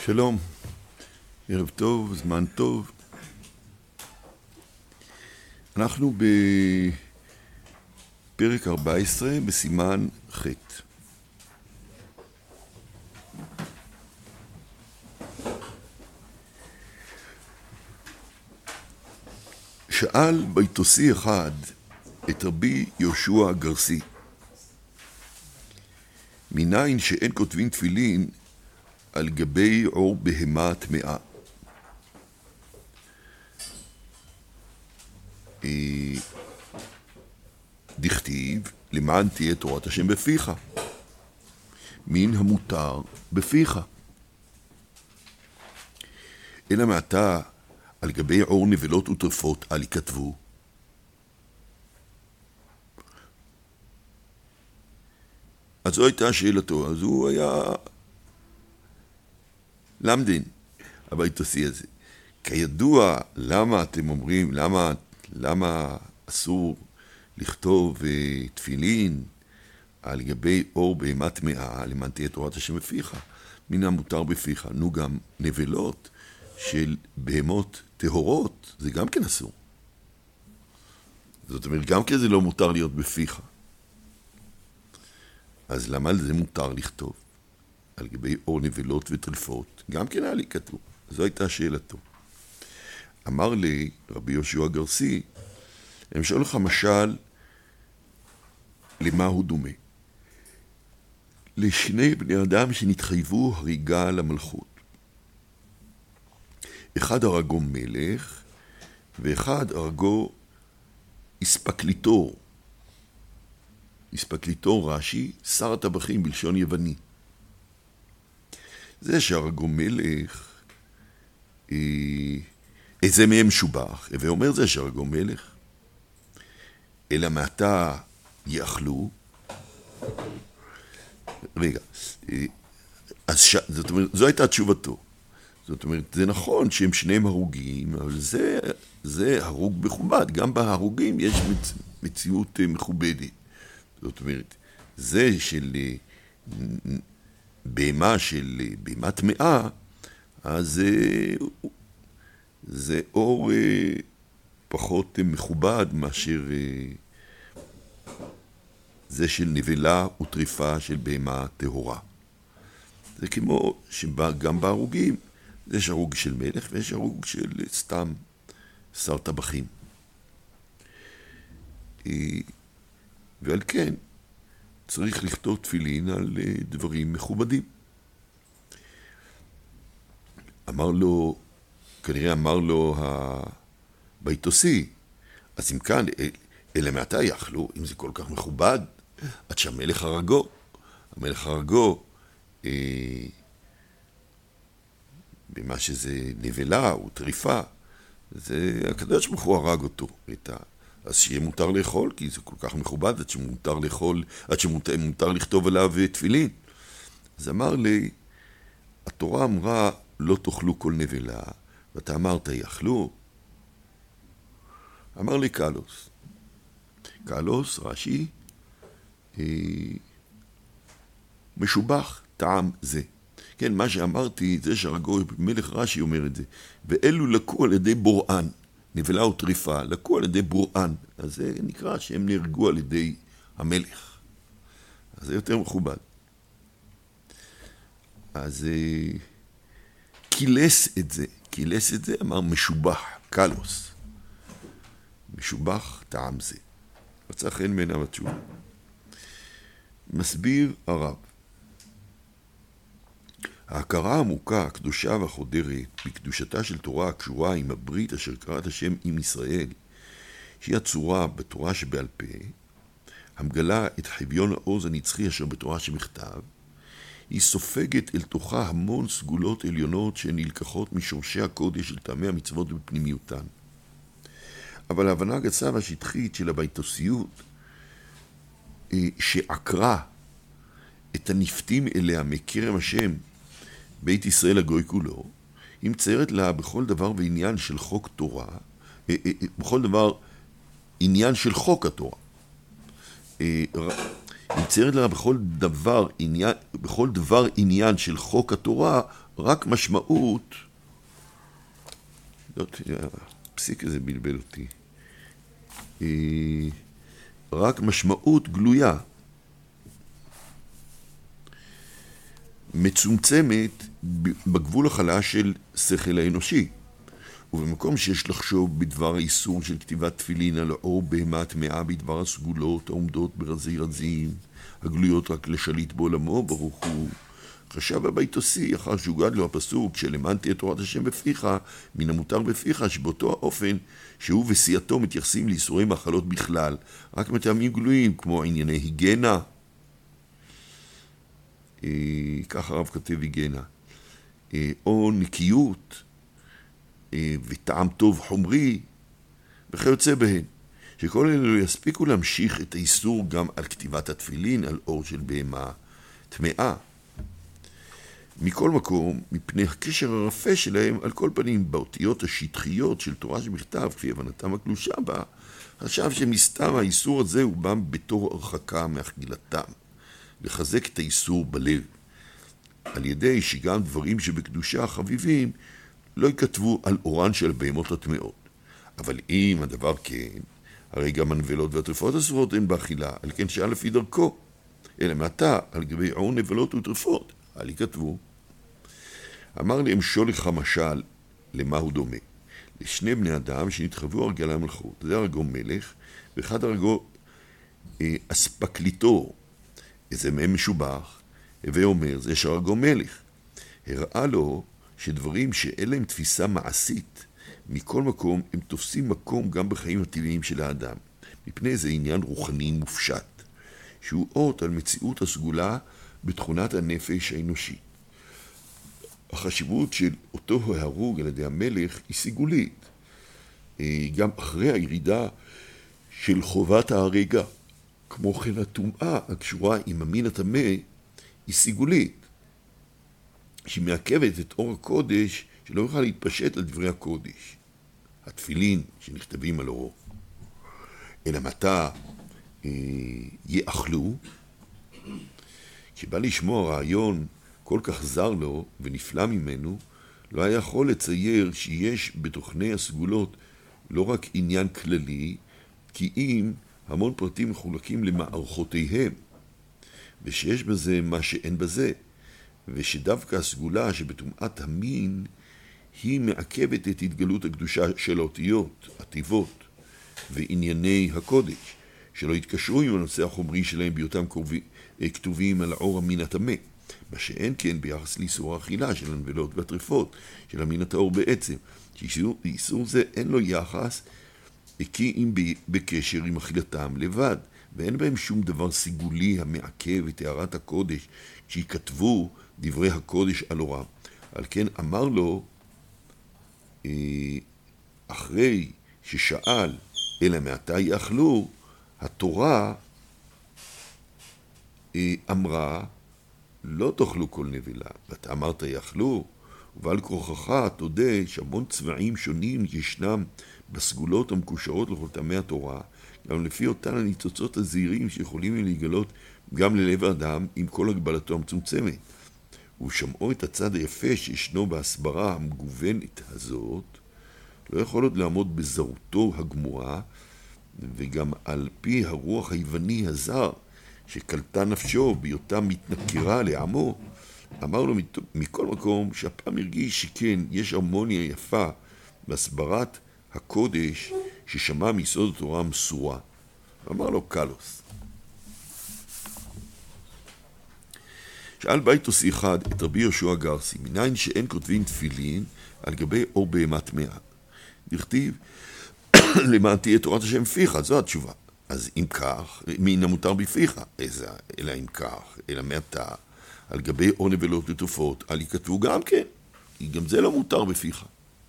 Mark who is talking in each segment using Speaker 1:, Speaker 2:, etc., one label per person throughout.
Speaker 1: שלום, ערב טוב, זמן טוב. אנחנו בפרק 14 בסימן ח'. שאל ביתוסי אחד את רבי יהושע הגרסי, מניין שאין כותבים תפילין על גבי עור בהמה טמאה? דכתיב למען תהיה תורת השם בפיך, מן המותר בפיך. אלא מעתה על גבי עור נבלות וטרפות אל יכתבו. אז זו הייתה שאלתו. אז הוא היה למדין, הביתוסי הזה. כידוע, למה אתם אומרים, למה אסור לכתוב תפילין על גבי עור בהמה טמאה, למען תהיה תורת השם בפיך, מן המותר בפיך? נו, גם נבלות של בהמות טהורות, זה גם כן אסור. זאת אומרת, גם כן זה לא מותר להיות בפיך. אז למה זה מותר לכתוב על גבי עור נבלות וטרפות? גם כן היה לי כתוב. זו הייתה שאלתו. אמר לי רבי יהושע הגרסי, אני משאל לך משל למה הוא דומה. לשני בני אדם שנתחייבו הריגה למלכות. אחד הרגו מלך, ואחד הרגו אספקליטור. אספקליטור רש"י, שר הטבחים בלשון יווני. זה שהרגו מלך, איזה מהם שובח, ואומר זה שהרגו מלך. אלא מעתה יאכלו. רגע, אז זאת אומרת, זו הייתה תשובתו. זאת אומרת, זה נכון שהם שניהם הרוגים, אבל זה הרוג מכובד. גם בהרוגים יש מציאות מכובדת. זאת אומרת, זה של בהמה טמאה, אז זה אור פחות מכובד מאשר זה של נבלה וטריפה של בהמה טהורה. זה כמו שגם בהרוגים, יש הרוג של מלך ויש הרוג של סתם שר טבחים. ועל כן צריך לכתוב תפילין על דברים מכובדים. כנראה אמר לו הביתוסי, אז אם כאן, אלא מעתה יאכלו, אם זה כל כך מכובד, עד שהמלך הרגו. המלך הרגו, במה שזה נבלה או טריפה, זה הקדוש ברוך הוא הרג אותו. אז שיהיה מותר לאכול, כי זה כל כך מכובד, עד שמותר לאכול, עד שמותר לכתוב עליו תפילין. אז אמר לי, התורה אמרה, לא תאכלו כל נבלה, ואתה אמרת, יאכלו. אמר לי קלוס. קלוס, רש"י, משובח טעם זה. כן, מה שאמרתי, זה שהרגו מלך רש"י אומר את זה. ואלו לקו על ידי בוראן, נבלה וטריפה, לקו על ידי בוראן. אז זה נקרא שהם נהרגו על ידי המלך. אז זה יותר מכובד. אז קילס את זה, אמר משובח, קלוס. משובח טעם זה. מצא חן מעיניו התשובה. מסביר הרב. ההכרה העמוקה, הקדושה והחודרת, בקדושתה של תורה הקשורה עם הברית אשר קראת השם עם ישראל, שהיא הצורה בתורה שבעל פה, המגלה את חביון העוז הנצחי אשר בתורה שבכתב, היא סופגת אל תוכה המון סגולות עליונות שנלקחות משורשי הקודש של טעמי המצוות בפנימיותן. אבל ההבנה הגסה והשטחית של הביתוסיות, שעקרה את הנפתים אליה מקרם השם, בית ישראל הגוי כולו, היא מציירת לה בכל דבר ועניין של חוק תורה, בכל דבר עניין של חוק התורה. מציירת לה בכל דבר עניין של חוק התורה רק משמעות, הפסיק הזה בלבל אותי, רק משמעות גלויה, מצומצמת בגבול החלש של שכל האנושי, ובמקום שיש לחשוב בדבר האיסור של כתיבת תפילין על אור בהמה טמאה בדבר הסגולות העומדות ברזי רזים, הגלויות רק לשליט בעולמו ברוך הוא, חשב הביתוסי אחר שהוגד לו הפסוק שלמדתי את תורת השם בפיך, מן המותר בפיך, שבאותו האופן שהוא וסייתו מתייחסים לאיסורי מאכלות בכלל, רק מטעמים גלויים כמו ענייני היגיינה, כך הרב כתב היגיינה, או נקיות וטעם טוב חומרי וכיוצא בהן, שכל אלה לא יספיקו להמשיך את האיסור גם על כתיבת התפילין על אור של בהמה טמאה. מכל מקום, מפני הקשר הרפה שלהם, על כל פנים באותיות השטחיות של תורה שבכתב, כפי הבנתם הקלושה בה, חשב שמסתם האיסור הזה הוא בא בתור הרחקה מאכילתם, לחזק את האיסור בלב, על ידי שגם דברים שבקדושה חביבים לא יכתבו על אורן של בהמות הטמאות. אבל אם הדבר כן, הרי גם הנבלות והטרפות אסורות הן באכילה, על כן שעה לפי דרכו, אלא מעתה על גבי אור נבלות וטרפות, אל יכתבו. אמר להם שולח המשל, למה הוא דומה? לשני בני אדם שנתחוו הרגלי המלכות, זה הרגו מלך, ואחד הרגו אספקליטור, איזה מהם משובח, ואומר, זה שהרגו מלך. הראה לו שדברים שאין להם תפיסה מעשית, מכל מקום הם תופסים מקום גם בחיים הטבעיים של האדם, מפני זה עניין רוחני מופשט, שהוא אות על מציאות הסגולה בתכונת הנפש האנושית. החשיבות של אותו ההרוג על ידי המלך היא סיגולית, גם אחרי הירידה של חובת ההרגה, כמו כן הטומאה הקשורה עם המין הטמא היא סיגולית, שהיא מעכבת את אור הקודש שלא יוכל להתפשט על דברי הקודש, התפילין שנכתבים על אורו. אלא מתי יאכלו, כשבא לשמוע רעיון כל כך זר לו ונפלא ממנו, לא היה יכול לצייר שיש בתוכני הסגולות לא רק עניין כללי, כי אם המון פרטים מחולקים למערכותיהם, ושיש בזה מה שאין בזה, ושדווקא הסגולה שבטומאת המין היא מעכבת את התגלות הקדושה של האותיות, התיבות וענייני הקודש, שלא יתקשרו עם הנושא החומרי שלהם בהיותם כתובים על האור המין הטמא, מה שאין כן ביחס לאיסור האכילה של הנבלות והטרפות של המין הטהור בעצם, שאיסור זה אין לו יחס כי אם בקשר עם אכילתם לבד, ואין בהם שום דבר סיגולי המעכב את הערת הקודש שיכתבו דברי הקודש על אורם. על כן אמר לו, אחרי ששאל אלא מעתה יאכלו, התורה אמרה לא תאכלו כל נבלה, ואתה אמרת יאכלו, ובעל כורחך תודה שהמון צבעים שונים ישנם בסגולות המקושרות לכל טעמי התורה, גם לפי אותן הניצוצות הזהירים שיכולים להיגלות גם ללב האדם עם כל הגבלתו המצומצמת. ושמעו את הצד היפה שישנו בהסברה המגוונת הזאת, לא יכול עוד לעמוד בזרותו הגמורה, וגם על פי הרוח היווני הזר שקלטה נפשו בהיותה מתנכרה לעמו, אמר לו מכל מקום שהפעם הרגיש שכן יש הרמוניה יפה בהסברת הקודש ששמע מיסוד התורה המסורה. אמר לו קלוס. שאל ביתוסי אחד את רבי יהושע גרסי, מניין שאין כותבים תפילין על גבי אור בהמה טמאה? דכתיב, למדתי את תורת השם פיך, זו התשובה. אז אם כך, מן המותר בפיך, אלא אם כך, אלא מעתה, על גבי אור נבלות וטרפות, אל יכתבו גם כן, כי גם זה לא מותר בפיך.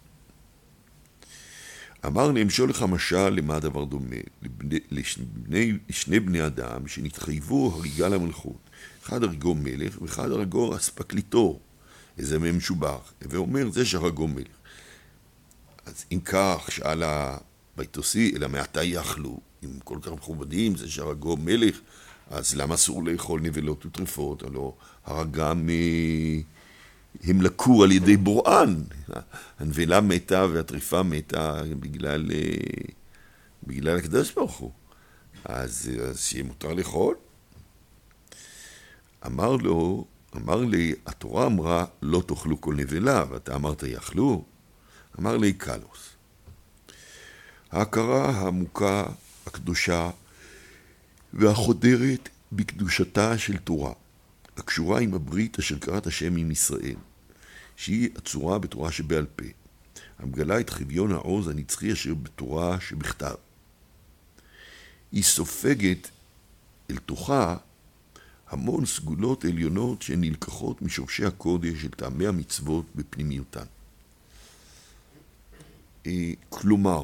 Speaker 1: אמר נמשול לך משל למה הדבר דומה, לשני בני אדם שנתחייבו הריגה למלכות, אחד הרגו מלך ואחד הרגו אספקליטור, איזה מהם משובח, ואומר זה שהרגו מלך. אז אם כך, שאל הביתוסי, אלא מעתה יאכלו, אם כל כך מכובדים, זה שהרגו מלך, אז למה אסור לאכול נבלות וטרפות? הלא הרגה הם לקו על ידי בוראן. הנבלה מתה והטריפה מתה בגלל הקדוש ברוך הוא. אז שיהיה מותר לאכול. אמר לי, התורה אמרה, לא תאכלו כל נבלה, ואתה אמרת, יאכלו. אמר לי, קלוס. ההכרה העמוקה, הקדושה והחודרת בקדושתה של תורה, הקשורה עם הברית אשר קראת השם עם ישראל, שהיא הצורה בתורה שבעל פה, המגלה את חביון העוז הנצחי אשר בתורה שבכתב. היא סופגת אל תוכה המון סגולות עליונות שנלקחות משורשי הקודש של טעמי המצוות בפנימיותן. כלומר,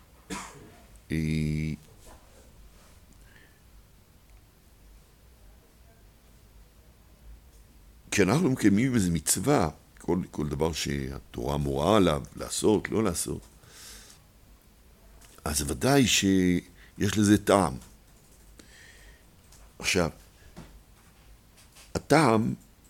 Speaker 1: כשאנחנו מקיימים איזו מצווה, כל דבר שהתורה מורה עליו, לעשות, לא לעשות, אז ודאי שיש לזה טעם. עכשיו, הטעם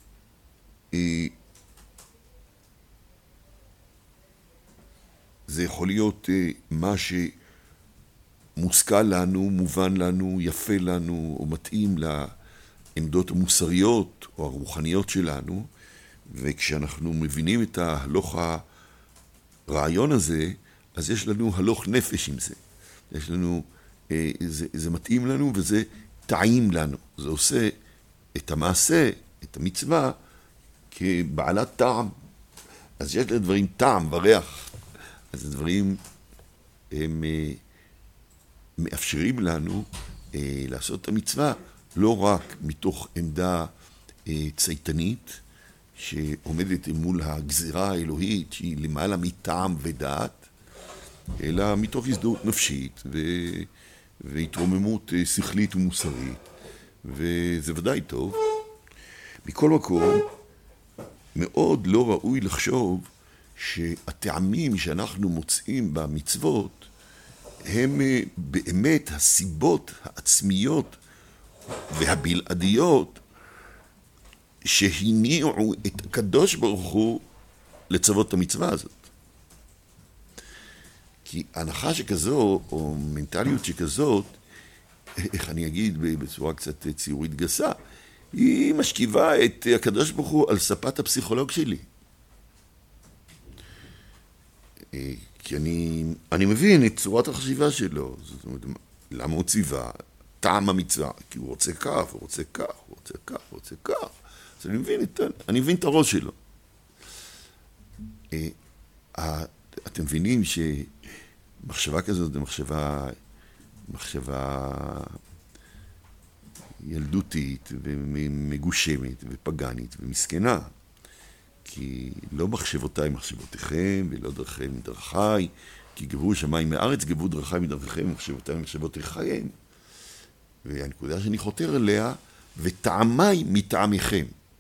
Speaker 1: זה יכול להיות מה שמושכל לנו, מובן לנו, יפה לנו, או מתאים לעמדות המוסריות או הרוחניות שלנו, וכשאנחנו מבינים את ההלוך הרעיון הזה, אז יש לנו הלוך נפש עם זה. יש לנו, זה מתאים לנו וזה טעים לנו. זה עושה את המעשה, את המצווה, כבעלת טעם. אז יש לדברים טעם וריח. אז הדברים הם מאפשרים לנו לעשות את המצווה לא רק מתוך עמדה צייתנית, שעומדת מול הגזירה האלוהית, שהיא למעלה מטעם ודעת, אלא מתוך הזדהות נפשית והתרוממות שכלית ומוסרית, וזה ודאי טוב. מכל מקום, מאוד לא ראוי לחשוב שהטעמים שאנחנו מוצאים במצוות הם באמת הסיבות העצמיות והבלעדיות שהניעו את הקדוש ברוך הוא לצוות את המצווה הזאת. כי הנחה שכזו, או מנטליות שכזאת, איך אני אגיד בצורה קצת ציורית גסה, היא משכיבה את הקדוש ברוך הוא על ספת הפסיכולוג שלי. כי אני מבין את צורת החשיבה שלו. זאת אומרת, למה הוא ציווה? טעם המצווה. כי הוא רוצה כך, הוא רוצה כך, הוא רוצה כך, הוא רוצה כך. אז אני מבין את הראש שלו. אתם מבינים שמחשבה כזאת זה מחשבה ילדותית ומגושמת ופגנית ומסכנה. כי לא מחשבותיי מחשבותיכם, ולא דרכיהם מדרכיי, כי גברו שמיים מארץ, גברו דרכיי מדרכיכם, מחשבותיי מחשבותיכם. והנקודה שאני חותר אליה, וטעמיי מטעמיכם.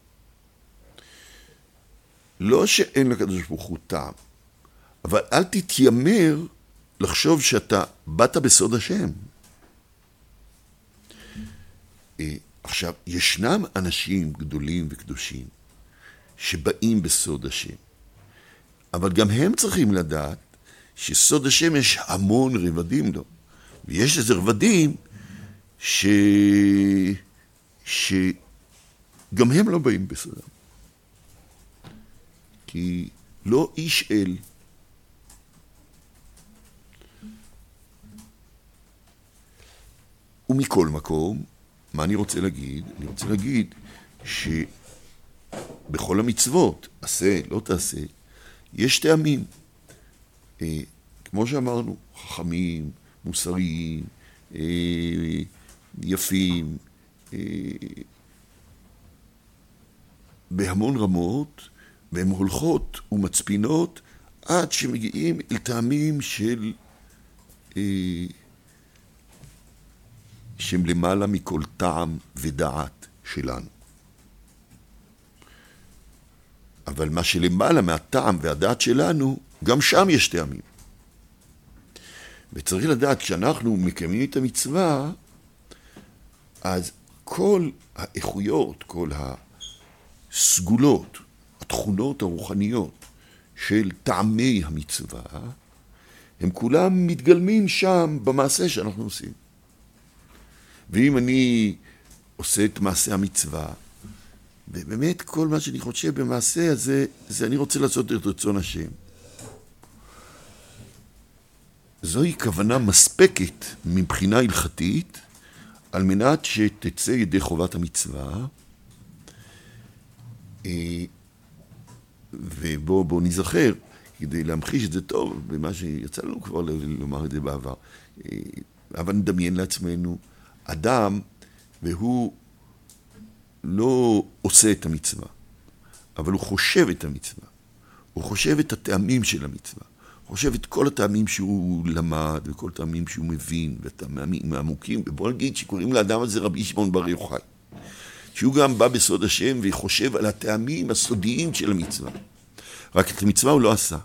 Speaker 1: לא שאין לקדוש ברוך הוא טעם, אבל אל תתיימר לחשוב שאתה באת בסוד השם. עכשיו, ישנם אנשים גדולים וקדושים, שבאים בסוד השם. אבל גם הם צריכים לדעת שסוד השם יש המון רבדים לו. ויש איזה רבדים שגם הם לא באים בסודם. כי לא איש אל. ומכל מקום, מה אני רוצה להגיד? אני רוצה להגיד בכל המצוות, עשה, לא תעשה, יש טעמים. כמו שאמרנו, חכמים, מוסריים, יפים, בהמון רמות, והן הולכות ומצפינות עד שמגיעים אל טעמים שהם למעלה מכל טעם ודעת שלנו. אבל מה שלמעלה מהטעם והדעת שלנו, גם שם יש טעמים. וצריך לדעת, כשאנחנו מקיימים את המצווה, אז כל האיכויות, כל הסגולות התכונות הרוחניות של טעמי המצווה, הם כולם מתגלמים שם במעשה שאנחנו עושים. ואם אני עושה את מעשה המצווה, ובאמת כל מה שאני חושב במעשה הזה, זה אני רוצה לעשות את רצון השם. זוהי כוונה מספקת מבחינה הלכתית, על מנת שתצא ידי חובת המצווה, ובואו נזכר, כדי להמחיש את זה טוב, במה שיצא לנו כבר לומר את זה בעבר. אבל נדמיין לעצמנו, אדם, והוא לא עושה את המצווה, אבל הוא חושב את המצווה. הוא חושב את הטעמים של המצווה. הוא חושב את כל הטעמים שהוא למד, וכל הטעמים שהוא מבין, והטעמים העמוקים. ובוא נגיד שקוראים לאדם הזה רבי שמעון בר יוחאי. שהוא גם בא בסוד השם וחושב על הטעמים הסודיים של המצווה. רק את המצווה הוא לא עשה.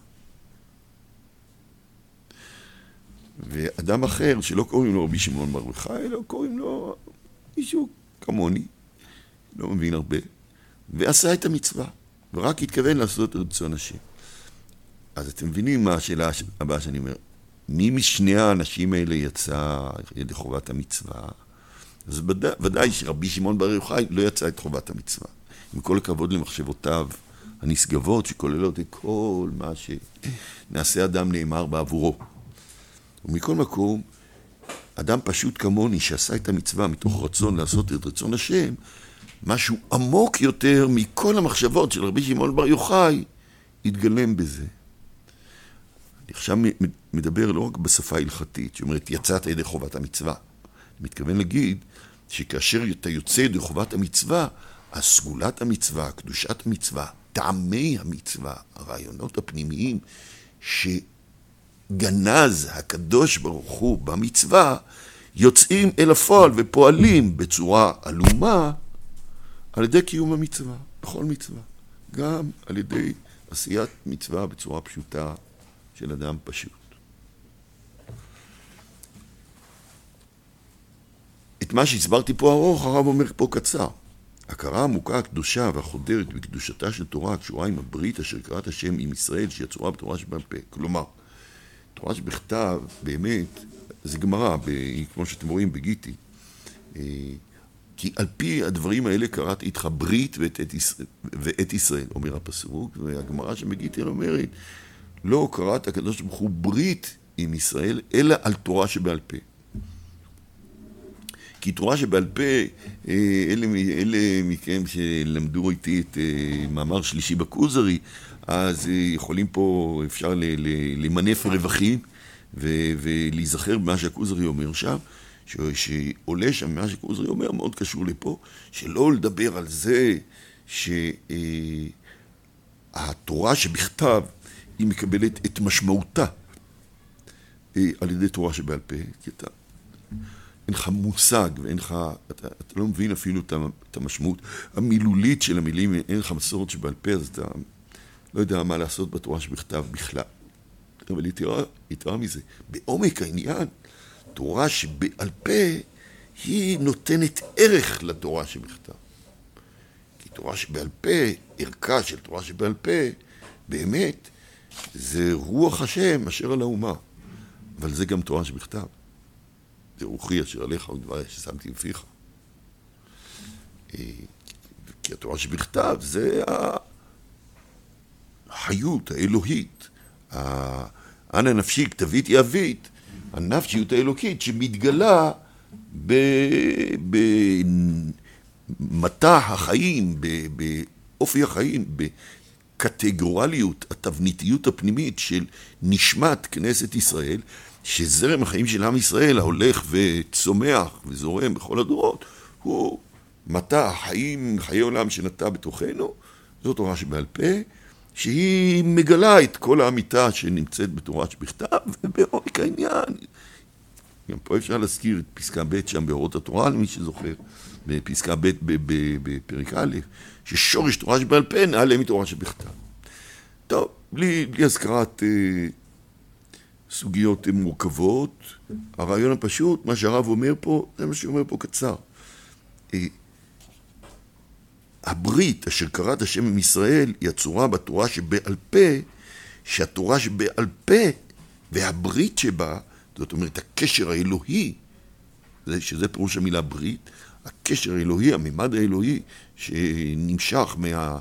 Speaker 1: ואדם אחר שלא קוראים לו רבי שמעון בר יוחאי, אלא קוראים לו מישהו כמוני, לא מבין הרבה, ועשה את המצווה, ורק התכוון לעשות את רצון השם. אז אתם מבינים מה השאלה הבאה שאני אומר? מי משני האנשים האלה יצא ידי חובת המצווה? אז ודאי שרבי שמעון בר יוחאי לא יצא את חובת המצווה. עם כל הכבוד למחשבותיו הנשגבות שכוללות את כל מה שנעשה אדם נאמר בעבורו. ומכל מקום, אדם פשוט כמוני שעשה את המצווה מתוך רצון לעשות את רצון השם, משהו עמוק יותר מכל המחשבות של רבי שמעון בר יוחאי התגלם בזה. אני עכשיו מדבר לא רק בשפה הלכתית, שאומרת יצאת ידי חובת המצווה. אני מתכוון להגיד שכאשר אתה יוצא ידי חובת המצווה, הסגולת המצווה, קדושת המצווה, טעמי המצווה, הרעיונות הפנימיים שגנז הקדוש ברוך הוא במצווה, יוצאים אל הפועל ופועלים בצורה עלומה על ידי קיום המצווה, בכל מצווה. גם על ידי עשיית מצווה בצורה פשוטה של אדם פשוט. את מה שהסברתי פה ארוך, הרב אומר פה קצר. הכרה עמוקה, הקדושה והחודרת בקדושתה של תורה קשורה עם הברית אשר קראת השם עם ישראל שיצורה בתורה שבעל פה. כלומר, תורה שבכתב באמת, זה גמרא, כמו שאתם רואים בגיטי. כי על פי הדברים האלה קראתי איתך ברית ואת ישראל, אומר הפסוק, והגמרא שבגיטי אומרת, לא קראת הקדוש ברוך הוא ברית עם ישראל, אלא על תורה שבעל פה. כי תורה שבעל פה, אלה מכם שלמדו איתי את מאמר שלישי בכוזרי, אז יכולים פה, אפשר למנף רווחים ולהיזכר במה שהכוזרי אומר שם, שעולה שם מה שהכוזרי אומר, מאוד קשור לפה, שלא לדבר על זה שהתורה שבכתב היא מקבלת את משמעותה על ידי תורה שבעל פה, כי אתה אין לך מושג ואין לך, אתה לא מבין אפילו את המשמעות המילולית של המילים, אין לך מסורת שבעל פה, אז אתה לא יודע מה לעשות בתורה שבכתב בכלל. אבל יתרה מזה, בעומק העניין, תורה שבעל פה היא נותנת ערך לתורה שבכתב. כי תורה שבעל פה, ערכה של תורה שבעל פה, באמת, זה רוח השם אשר על האומה. אבל זה גם תורה שבכתב. זה רוחי אשר עליך ודברי ששמתי בפיך. כי התורה שבכתב זה החיות האלוהית. אנא נפשי כתבית יבית, הנפשיות האלוקית שמתגלה במטע החיים, באופי החיים, בקטגורליות, התבניתיות הפנימית של נשמת כנסת ישראל, שזרם החיים של עם ישראל ההולך וצומח וזורם בכל הדורות, הוא מטע החיים, חיי עולם שנטע בתוכנו, זו תורה שבעל פה, שהיא מגלה את כל האמיתה שנמצאת בתורה שבכתב, ובעומק העניין. גם פה אפשר להזכיר את פסקה ב' שם באורות התורה, למי שזוכר, בפסקה ב' בפרק א', ששורש תורה שבעל פה נעלה מתורה שבכתב. טוב, בלי הזכרת סוגיות מורכבות, הרעיון הפשוט, מה שהרב אומר פה, זה מה שאומר פה קצר. הברית אשר קראת השם עם ישראל היא הצורה בתורה שבעל פה, שהתורה שבעל פה והברית שבה, זאת אומרת הקשר האלוהי, שזה פירוש המילה ברית, הקשר האלוהי, הממד האלוהי שנמשך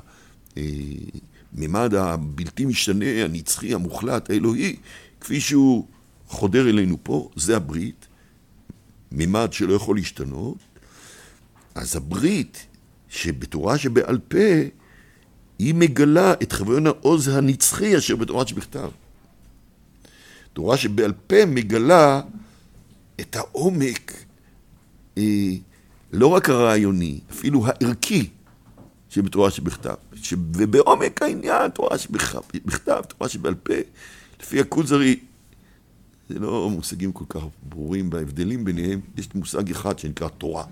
Speaker 1: מהממד הבלתי משתנה, הנצחי, המוחלט, האלוהי, כפי שהוא חודר אלינו פה, זה הברית, ממד שלא יכול להשתנות. אז הברית שבתורה שבעל פה, היא מגלה את חוויון העוז הנצחי אשר בתורה שבכתב. תורה שבעל פה מגלה את העומק, לא רק הרעיוני, אפילו הערכי שבתורה שבכתב. ובעומק העניין, תורה שבכתב, תורה שבעל פה, לפי הכוזרי, זה לא מושגים כל כך ברורים בהבדלים ביניהם, יש מושג אחד שנקרא תורה.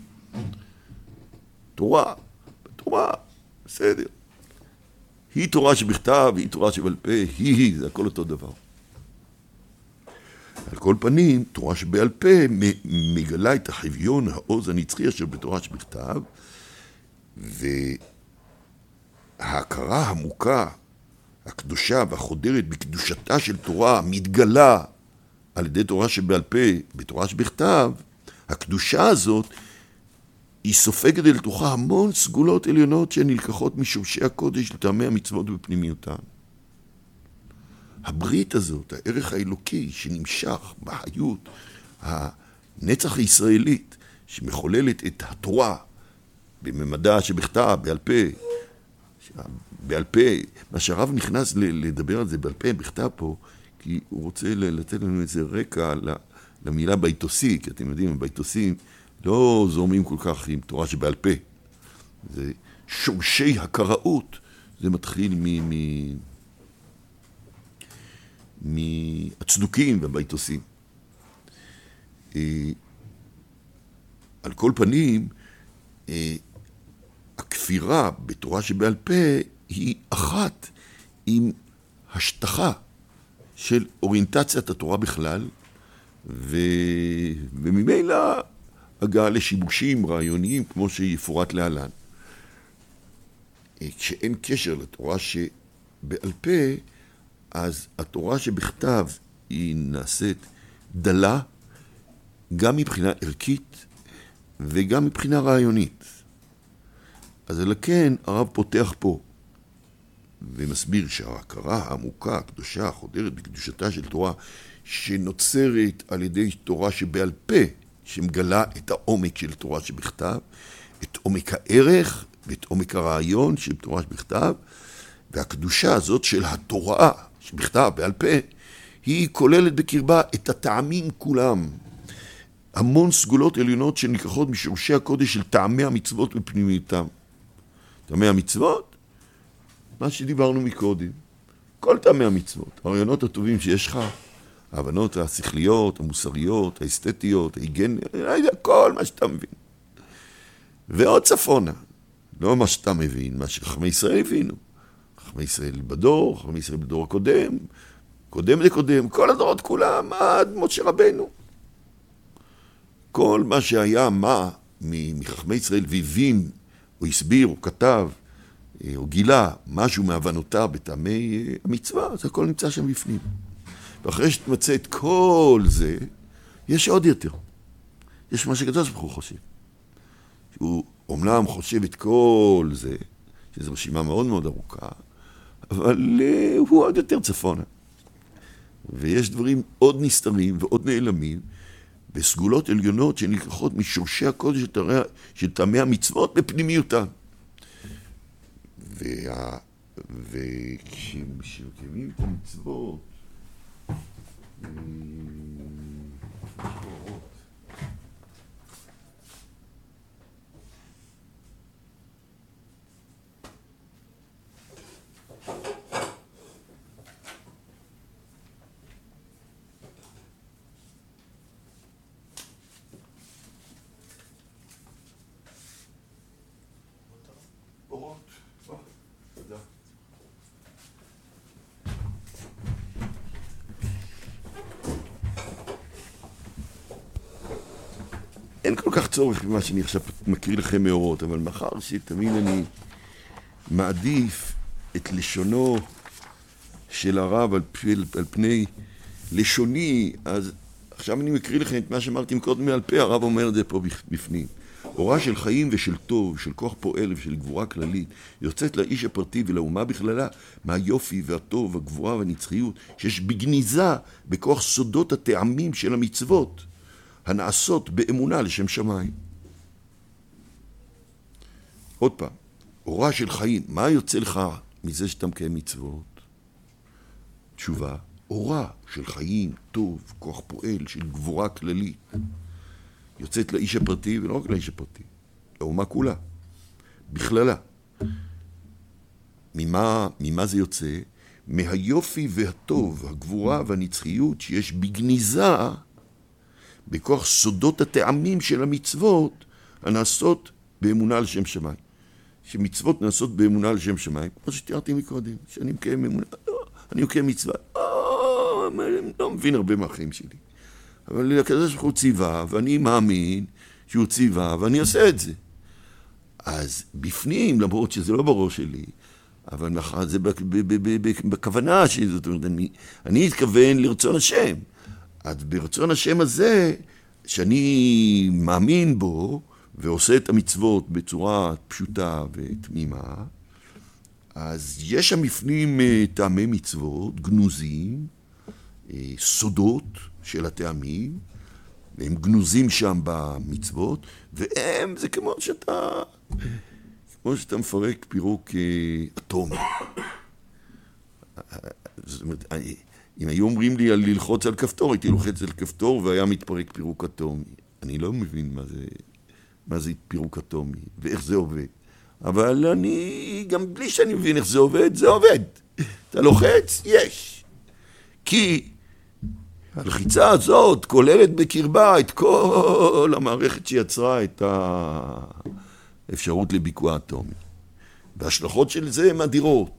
Speaker 1: תורה, בסדר. היא תורה שבכתב, היא תורה שבעל פה, זה הכל אותו דבר. על כל פנים, תורה שבעל פה מגלה את החוויון, העוז הנצחי אשר בתורה שבכתב, וההכרה העמוקה, הקדושה והחודרת בקדושתה של תורה, מתגלה על ידי תורה שבעל פה, בתורה שבכתב, הקדושה הזאת, היא סופגת אל תוכה המון סגולות עליונות שנלקחות משורשי הקודש לטעמי המצוות בפנימיותן. הברית הזאת, הערך האלוקי שנמשך בחיות, הנצח הישראלית שמחוללת את התורה בממדה שבכתב, בעל פה, מה שהרב נכנס לדבר על זה בעל פה, בכתב פה, כי הוא רוצה לתת לנו איזה רקע למילה ביתוסי, כי אתם יודעים, ביתוסים לא זורמים כל כך עם תורה שבעל פה. זה שורשי הקראות, זה מתחיל מהצדוקים והביתוסים. על כל פנים, הכפירה בתורה שבעל פה היא אחת עם השטחה של אוריינטציית התורה בכלל, וממילא הגעה לשיבושים רעיוניים כמו שיפורט להלן. כשאין קשר לתורה שבעל פה, אז התורה שבכתב היא נעשית דלה, גם מבחינה ערכית וגם מבחינה רעיונית. אז לכן הרב פותח פה ומסביר שההכרה העמוקה, הקדושה, החודרת בקדושתה של תורה, שנוצרת על ידי תורה שבעל פה, שמגלה את העומק של תורה שבכתב, את עומק הערך ואת עומק הרעיון של תורה שבכתב, והקדושה הזאת של התורה שבכתב בעל פה, היא כוללת בקרבה את הטעמים כולם. המון סגולות עליונות שנלקחות משורשי הקודש של טעמי המצוות בפנימיותם. טעמי המצוות, מה שדיברנו מקודם. כל טעמי המצוות, הרעיונות הטובים שיש לך, ההבנות השכליות, המוסריות, האסתטיות, ההיגניות, כל מה שאתה מבין. ועוד צפונה, לא מה שאתה מבין, מה שחכמי ישראל הבינו. חכמי ישראל בדור, חכמי ישראל בדור הקודם, קודם לקודם, כל הדורות כולם עד משה רבנו. כל מה שהיה מחכמי ישראל והבין, או הסביר, או כתב, או גילה משהו מהבנותיו בטעמי המצווה, זה הכל נמצא שם בפנים. ואחרי שתמצא את כל זה, יש עוד יותר. יש מה שקדוש ברוך הוא חושב. שהוא אומנם חושב את כל זה, שזו רשימה מאוד מאוד ארוכה, אבל הוא עוד יותר צפונה. ויש דברים עוד נסתרים ועוד נעלמים, בסגולות עליונות שנלקחות משורשי הקודש של טעמי המצוות בפנימיותן. וכשמקיימים את המצוות, אין כל כך צורך במה שאני עכשיו מקריא לכם מאורות, אבל מאחר שתמיד אני מעדיף את לשונו של הרב על פני לשוני, אז עכשיו אני מקריא לכם את מה שאמרתי מקודם מעל פה, הרב אומר את זה פה בפנים. אורה של חיים ושל טוב, של כוח פועל ושל גבורה כללית, יוצאת לאיש הפרטי ולאומה בכללה, מהיופי והטוב, הגבורה והנצחיות, שיש בגניזה בכוח סודות הטעמים של המצוות, הנעשות באמונה לשם שמיים. עוד פעם, אורה של חיים, מה יוצא לך מזה שאתה מקיים מצוות? תשובה, אורה של חיים, טוב, כוח פועל, של גבורה כללית. יוצאת לאיש הפרטי, ולא רק לאיש הפרטי, לאומה כולה, בכללה. ממה זה יוצא? מהיופי והטוב, הגבורה והנצחיות שיש בגניזה בכוח סודות הטעמים של המצוות הנעשות באמונה לשם שמיים. שמצוות נעשות באמונה לשם שמיים, כמו שתיארתי מקודם, שאני מקיים אמונה, אני מקיים מצווה, לא מבין הרבה מהחיים שלי. אבל הקדוש ברוך הוא ציווה, ואני מאמין שהוא ציווה, ואני עושה את זה. אז בפנים, למרות שזה לא בראש שלי, אבל זה בכוונה שלי, זאת אומרת, אני אתכוון לרצון השם. אז ברצון השם הזה, שאני מאמין בו, ועושה את המצוות בצורה פשוטה ותמימה, אז יש שם בפנים טעמי מצוות, גנוזים, סודות של הטעמים, והם גנוזים שם במצוות, והם, זה כמו שאתה מפרק פירוק אטומי. זאת אומרת, אם היו אומרים לי ללחוץ על כפתור, הייתי לוחץ על כפתור והיה מתפרק פירוק אטומי. אני לא מבין מה זה פירוק אטומי ואיך זה עובד. אבל אני, גם בלי שאני מבין איך זה עובד, זה עובד. אתה לוחץ, יש. כי הלחיצה הזאת כוללת בקרבה את כל המערכת שיצרה את האפשרות לביקוע אטומי. וההשלכות של זה הן אדירות.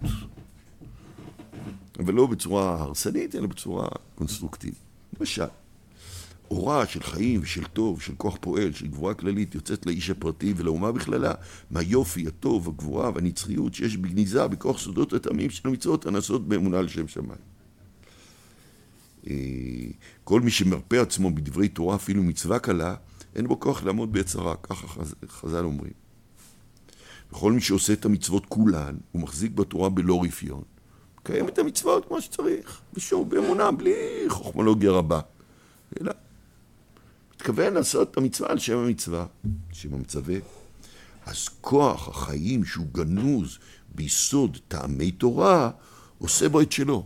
Speaker 1: אבל לא בצורה הרסנית, אלא בצורה קונסטרוקטיבית. למשל, אורה של חיים ושל טוב, של כוח פועל, של גבורה כללית, יוצאת לאיש הפרטי ולאומה בכללה, מהיופי, הטוב, הגבורה והנצחיות שיש בגניזה בכוח סודות הטעמים של המצוות הנעשות באמונה לשם שמיים. כל מי שמרפא עצמו בדברי תורה, אפילו מצווה קלה, אין בו כוח לעמוד ביצרה, ככה חז"ל אומרים. וכל מי שעושה את המצוות כולן, הוא מחזיק בתורה בלא רפיון. קיים את המצוות כמו שצריך, ושוב, באמונה, בלי חוכמולוגיה רבה. אלא, מתכוון לעשות את המצווה על שם המצווה, שם המצווה. אז כוח החיים שהוא גנוז ביסוד טעמי תורה, עושה בו את שלו.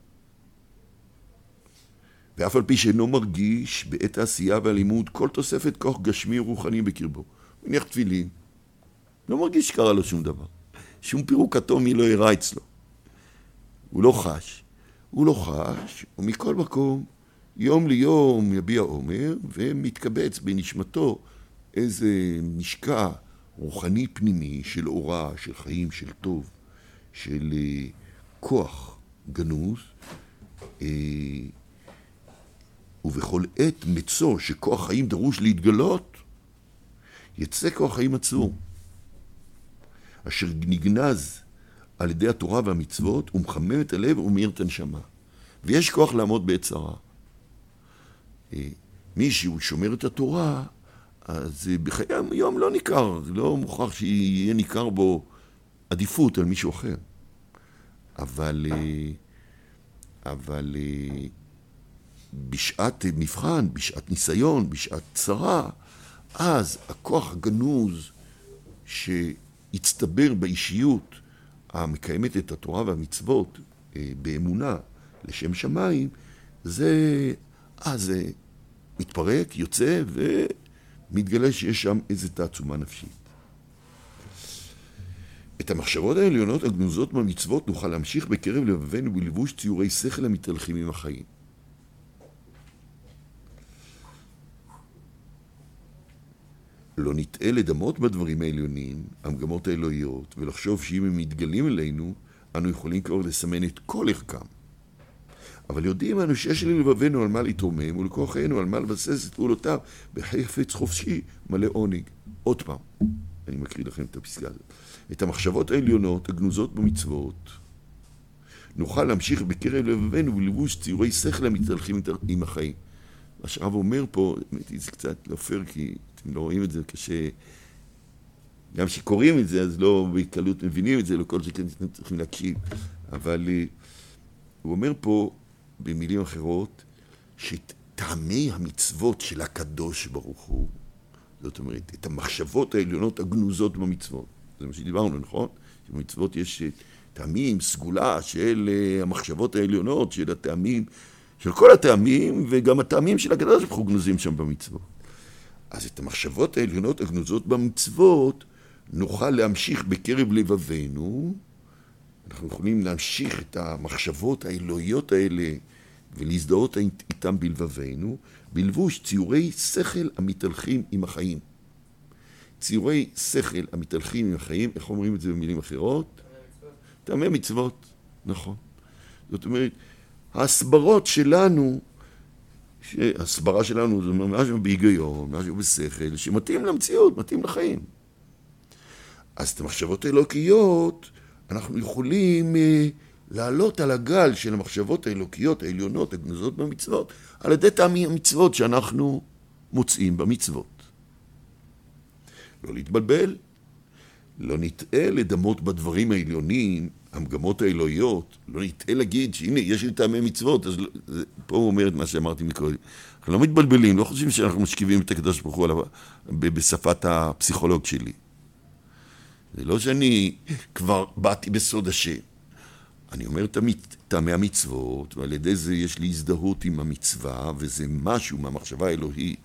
Speaker 1: ואף על פי שאינו מרגיש בעת העשייה והלימוד כל תוספת כוח גשמי ורוחני בקרבו. מניח תפילין, לא מרגיש שקרה לו שום דבר. שום פירוק אטומי לא הראה אצלו. הוא לא חש, ומכל מקום, יום ליום יביע עומר, ומתקבץ בנשמתו איזה משקע רוחני פנימי של אורה, של חיים, של טוב, של כוח גנוז, ובכל עת מצוא שכוח חיים דרוש להתגלות, יצא כוח חיים עצום, אשר נגנז על ידי התורה והמצוות, ומחמם את הלב ומאיר את הנשמה. ויש כוח לעמוד בעת צרה. מי שהוא שומר את התורה, אז בחיי היום לא ניכר, זה לא מוכרח שיהיה ניכר בו עדיפות על מישהו אחר. אבל בשעת מבחן, בשעת ניסיון, בשעת צרה, אז הכוח הגנוז שהצטבר באישיות המקיימת את התורה והמצוות באמונה לשם שמיים, זה מתפרק, יוצא ומתגלה שיש שם איזו תעצומה נפשית. את המחשבות העליונות הגנוזות במצוות נוכל להמשיך בקרב לבבינו בלבוש ציורי שכל המתהלכים עם החיים. לא נטעה לדמות בדברים העליונים, המגמות האלוהיות, ולחשוב שאם הם מתגלים אלינו, אנו יכולים כבר לסמן את כל ערכם. אבל יודעים אנו שיש ללבבנו על מה להתרומם, ולכוחנו על מה לבסס את פעולותיו, בחפץ חופשי מלא עונג. עוד פעם, אני מקריא לכם את הפסקה הזאת. את המחשבות העליונות הגנוזות במצוות, נוכל להמשיך בקרב לבבנו ולבוש ציורי שכל המתהלכים עם החיים. מה שהרב אומר פה, באמת זה קצת לא פייר, כי אתם לא רואים את זה קשה, גם שקוראים את זה, אז לא בקלות מבינים את זה, לא כל שכן צריכים להקשיב. אבל הוא אומר פה, במילים אחרות, שטעמי המצוות של הקדוש ברוך הוא, זאת אומרת, את המחשבות העליונות הגנוזות במצוות. זה מה שדיברנו, נכון? במצוות יש טעמים, סגולה של המחשבות העליונות, של הטעמים, של כל הטעמים, וגם הטעמים של הקדוש ברוך הוא גנוזים שם במצוות. אז את המחשבות העליונות הגנוזות במצוות, נוכל להמשיך בקרב לבבינו, אנחנו יכולים להמשיך את המחשבות האלוהיות האלה, ולהזדהות איתם בלבבינו, בלבוש ציורי שכל המתהלכים עם החיים. ציורי שכל המתהלכים עם החיים, איך אומרים את זה במילים אחרות? טעמי מצוות, נכון. זאת אומרת, ההסברות שלנו, ההסברה שלנו זה משהו בהיגיון, משהו בשכל, שמתאים למציאות, מתאים לחיים. אז את המחשבות האלוקיות, אנחנו יכולים לעלות על הגל של המחשבות האלוקיות, העליונות, הגנוזות במצוות, על ידי טעמי המצוות שאנחנו מוצאים במצוות. לא להתבלבל, לא נטעה לדמות בדברים העליונים, המגמות האלוהיות, לא נטעה להגיד שהנה, יש לי טעמי מצוות, אז פה הוא אומר את מה שאמרתי מקודם. אנחנו לא מתבלבלים, לא חושבים שאנחנו משכיבים את הקדוש ברוך הוא בשפת הפסיכולוג שלי. זה לא שאני כבר באתי בסוד השם. אני אומר טעמי המצוות, ועל ידי זה יש לי הזדהות עם המצווה, וזה משהו מהמחשבה האלוהית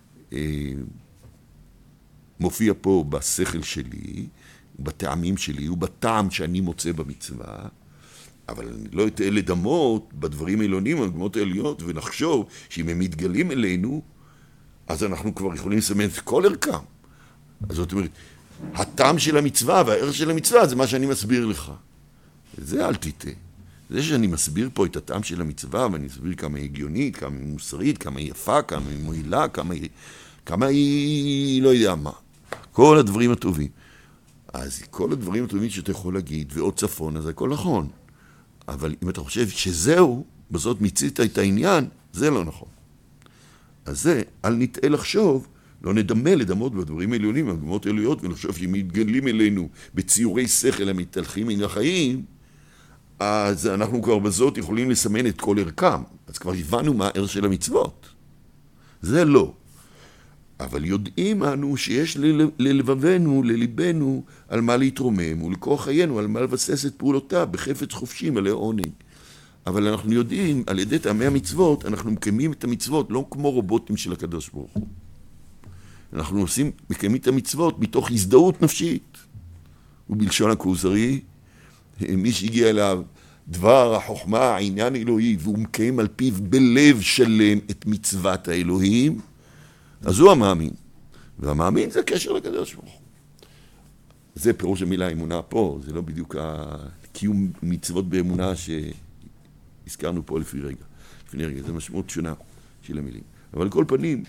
Speaker 1: מופיע פה בשכל שלי, בטעמים שלי, ובטעם שאני מוצא במצווה, אבל אני לא אטעה לדמות בדברים העליונים, במגמות העליונות, ונחשוב שאם הם מתגלים אלינו, אז אנחנו כבר יכולים לסמן את כל ערכם. אז זאת אומרת, הטעם של המצווה והערך של המצווה זה מה שאני מסביר לך. זה אל תטעה. זה שאני מסביר פה את הטעם של המצווה, ואני מסביר כמה היא הגיונית, כמה היא מוסרית, כמה היא יפה, כמה היא מועילה, כמה היא לא יודע מה. כל הדברים הטובים. אז כל הדברים הטובים שאתה יכול להגיד, ועוד צפון, אז הכל נכון. אבל אם אתה חושב שזהו, בזאת מיצית את העניין, זה לא נכון. אז זה, אל נטעה לחשוב, לא נדמה לדמות בדברים העליונים, במגמות העליויות, ולחשוב שהם מתגלים אלינו בציורי שכל המתהלכים מן החיים, אז אנחנו כבר בזאת יכולים לסמן את כל ערכם. אז כבר הבנו מה הערך של המצוות. זה לא. אבל יודעים אנו שיש ללבבנו, לליבנו, על מה להתרומם, ולכוח חיינו, על מה לבסס את פעולותיו, בחפץ חופשי מלא עונג. אבל אנחנו יודעים, על ידי טעמי המצוות, אנחנו מקיימים את המצוות, לא כמו רובוטים של הקדוש ברוך הוא. אנחנו מקיימים את המצוות מתוך הזדהות נפשית. ובלשון הכוזרי, מי שהגיע אליו דבר החוכמה, העניין האלוהי, והוא מקיים על פיו בלב שלם את מצוות האלוהים, אז הוא המאמין. והמאמין זה קשר לקדוש ברוך הוא. זה פירוש המילה אמונה פה, זה לא בדיוק הקיום מצוות באמונה שהזכרנו פה לפני רגע. זה משמעות שונה של המילים. אבל כל פנים,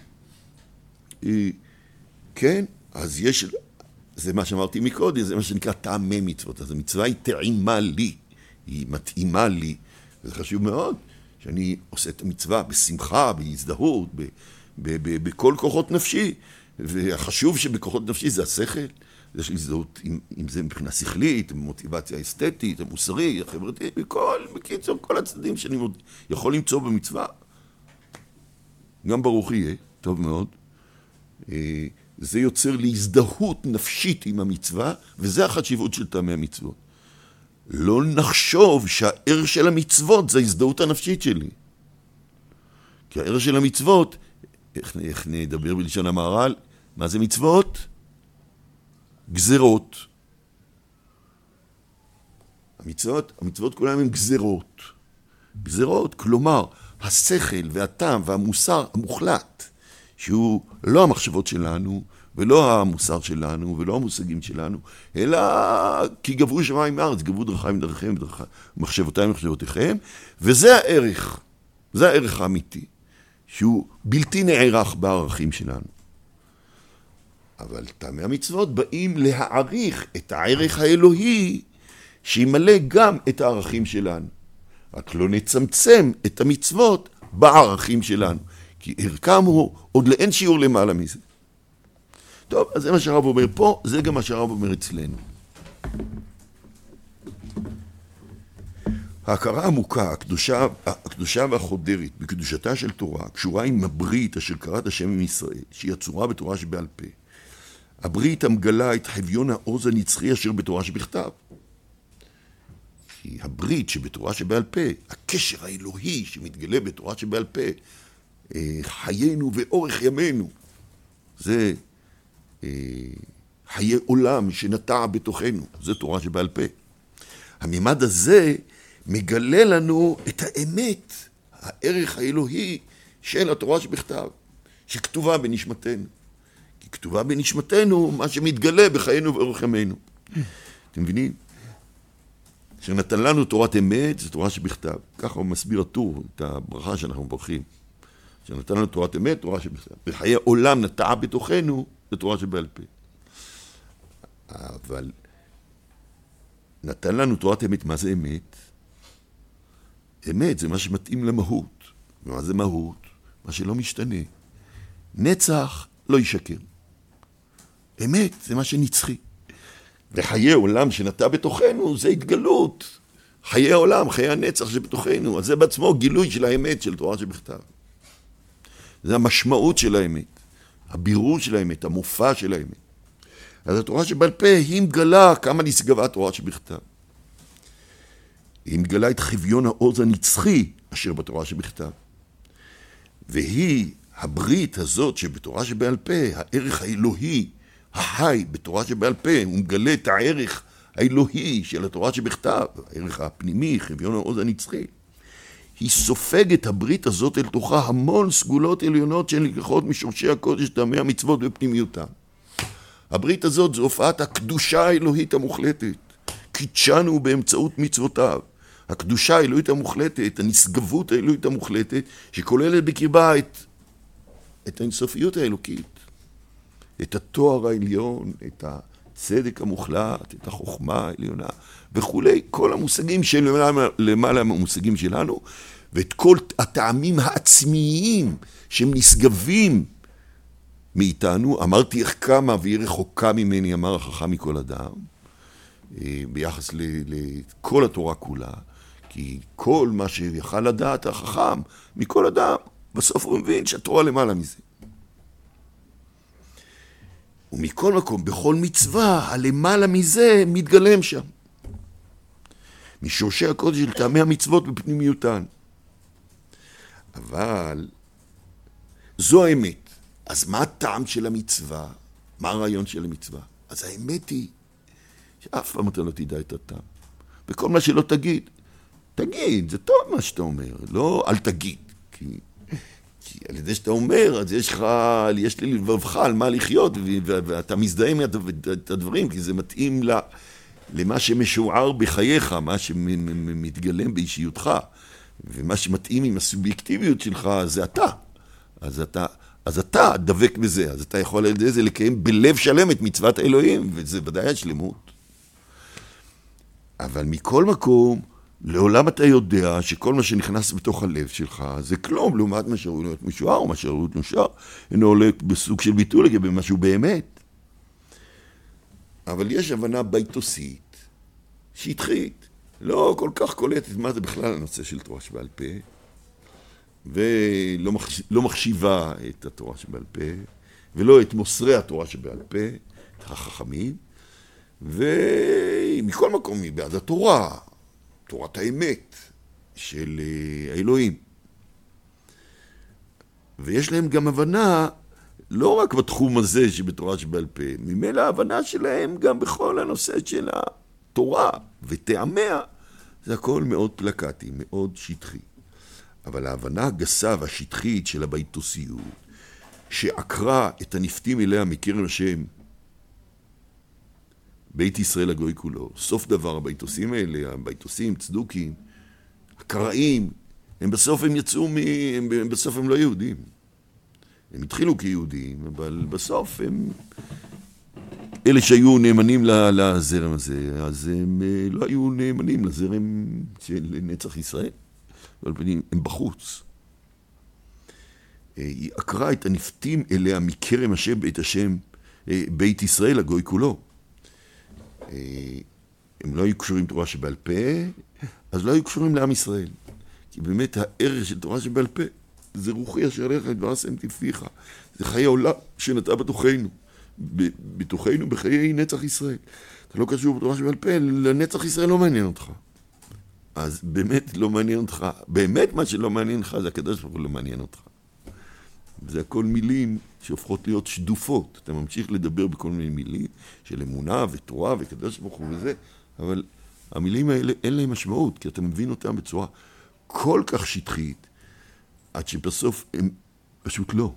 Speaker 1: כן, אז יש, זה מה שאמרתי מקודם, זה מה שנקרא טעמי מצוות. אז המצווה היא טעימה לי, היא מתאימה לי. וזה חשוב מאוד שאני עושה את המצווה בשמחה, בהזדהות, בכל כוחות נפשי. והחשוב שבכוחות נפשי זה השכל, יש לי הזדהות עם זה מבחינה שכלית, מוטיבציה אסתטית, המוסרית, החברתית, בקיצור, כל הצדדים שאני יכול למצוא במצווה. גם ברוך יהיה, טוב מאוד. זה יוצר לי הזדהות נפשית עם המצווה, וזה החשיבות של טעמי המצוות. לא נחשוב שהערך של המצוות זה ההזדהות הנפשית שלי. כי הערך של המצוות, איך נדבר בלשון המהר"ל, מה זה מצוות? גזרות. המצוות כולם הם גזרות. גזרות, כלומר, השכל והטעם והמוסר המוחלט, שהוא לא המחשבות שלנו, ולא המוסר שלנו, ולא המושגים שלנו, אלא כי גברו שמיים מארץ, גברו דרכיים דרכיהם, מחשבותיהם מחשבותיכם, וזה הערך. זה הערך האמיתי, שהוא בלתי נערך בערכים שלנו. אבל טעמי המצוות באים להעריך את הערך האלוהי, שימלא גם את הערכים שלנו. רק לא נצמצם את המצוות בערכים שלנו, כי ערכם הוא עוד לאין שיעור למעלה מזה. טוב, אז זה מה שהרב אומר פה, זה גם מה שהרב אומר אצלנו. ההכרה העמוקה, הקדושה והחודרת בקדושתה של תורה, קשורה עם הברית אשר קראת השם עם ישראל, שהיא הצורה בתורה שבעל פה. הברית המגלה את חביון העוז הנצחי אשר בתורה שבכתב. כי הברית שבתורה שבעל פה, הקשר האלוהי שמתגלה בתורה שבעל פה, חיינו ואורך ימינו, זה חיי עולם שנטע בתוכנו, זה תורה שבעל פה. הממד הזה מגלה לנו את האמת, הערך האלוהי של התורה שבכתב, שכתובה בנשמתנו. כי כתובה בנשמתנו מה שמתגלה בחיינו ואורך ימינו. אתם מבינים? שנתן לנו תורת אמת, זה תורה שבכתב. ככה הוא מסביר הטור, את הברכה שאנחנו מברכים. שנתן לנו תורת אמת, תורה שבכתב. בחיי עולם נטע בתוכנו, זה תורה שבעל פה. אבל נתן לנו תורת אמת, מה זה אמת? אמת זה מה שמתאים למהות. ומה זה מהות? מה שלא משתנה. נצח לא ישקר. אמת זה מה שנצחי. וחיי עולם שנטע בתוכנו זה התגלות. חיי העולם, חיי הנצח שבתוכנו. אז זה בעצמו גילוי של האמת של תורה שבכתב. זה המשמעות של האמת. הבירור של האמת, המופע של האמת. אז התורה שבעל פה היא מגלה כמה נשגבה התורה שבכתב. היא מגלה את חביון העוז הנצחי אשר בתורה שבכתב. והיא הברית הזאת שבתורה שבעל פה, הערך האלוהי, החי בתורה שבעל פה, הוא מגלה את הערך האלוהי של התורה שבכתב, הערך הפנימי, חביון העוז הנצחי. היא סופגת הברית הזאת אל תוכה המון סגולות עליונות שהן נלקחות משורשי הקודש, טעמי המצוות ופנימיותם. הברית הזאת זו הופעת הקדושה האלוהית המוחלטת. קידשנו באמצעות מצוותיו. הקדושה האלוהית המוחלטת, הנשגבות האלוהית המוחלטת, שכוללת בקרבה את האינסופיות האלוקית, את התואר העליון, את הצדק המוחלט, את החוכמה העליונה, וכולי, כל המושגים שלמעלה מהמושגים שלנו, ואת כל הטעמים העצמיים שהם נשגבים מאיתנו. אמרתי איך כמה והיא רחוקה ממני, אמר החכם מכל אדם, ביחס לכל התורה כולה, כי כל מה שיכל לדעת החכם מכל אדם, בסוף הוא מבין שהתורה למעלה מזה. ומכל מקום, בכל מצווה, הלמעלה מזה מתגלם שם. משורשי הקודש של טעמי המצוות בפנימיותן. אבל זו האמת. אז מה הטעם של המצווה? מה הרעיון של המצווה? אז האמת היא שאף פעם אתה לא תדע את הטעם. וכל מה שלא תגיד, תגיד, זה טוב מה שאתה אומר, לא אל תגיד. כי על ידי שאתה אומר, אז יש לי לבבך על מה לחיות, ואתה מזדהה את הדברים, כי זה מתאים למה שמשוער בחייך, מה שמתגלם באישיותך, ומה שמתאים עם הסובייקטיביות שלך, זה אתה. אז אתה דבק בזה, אז אתה יכול על ידי זה לקיים בלב שלם את מצוות האלוהים, וזה ודאי השלמות. אבל מכל מקום, לעולם אתה יודע שכל מה שנכנס בתוך הלב שלך זה כלום, לעומת מה שראוי להיות משוער, או מה שראוי להיות משוער, אינו עולה בסוג של ביטול לגבי משהו באמת. אבל יש הבנה ביתוסית, שטחית, לא כל כך קולטת מה זה בכלל הנושא של תורה שבעל פה, ולא מחשיבה את התורה שבעל פה, ולא את מוסרי התורה שבעל פה, את החכמים, ומכל מקום היא בעד התורה, תורת האמת של האלוהים. ויש להם גם הבנה, לא רק בתחום הזה שבתורה שבעל פה, ממילא ההבנה שלהם גם בכל הנושא של התורה וטעמיה, זה הכל מאוד פלקטי, מאוד שטחי. אבל ההבנה הגסה והשטחית של הביתוסיות, שעקרה את הנפתים אליה מקרב השם, בית ישראל הגוי כולו, סוף דבר הביתוסים האלה, הביתוסים, צדוקים, הקראים, בסוף הם יצאו בסוף הם לא יהודים. הם התחילו כיהודים, אבל בסוף הם... אלה שהיו נאמנים לזרם הזה, אז הם לא היו נאמנים לזרם של נצח ישראל. הם בחוץ. היא עקרה את הנפתים אליה מכרם השם בית ישראל, הגוי כולו. הם לא היו קשורים תורה שבעל פה, אז לא היו קשורים לעם ישראל. כי באמת הערך של תורה שבעל פה, זה רוחי אשר עליך דבר שמתי פיך. זה חיי העולם שנטע בתוכנו בחיי נצח ישראל. אתה לא קשור בתורה שבעל פה, לנצח ישראל לא מעניין אותך. אז באמת לא מעניין אותך. באמת מה שלא מעניין אותך זה הקדוש ברוך הוא לא מעניין אותך. זה הכל מילים שהופכות להיות שדופות. אתה ממשיך לדבר בכל מיני מילים של אמונה ותורה וקדוש ברוך הוא וזה, אבל המילים האלה אין להם משמעות, כי אתה מבין אותם בצורה כל כך שטחית, עד שבסוף הם פשוט לא.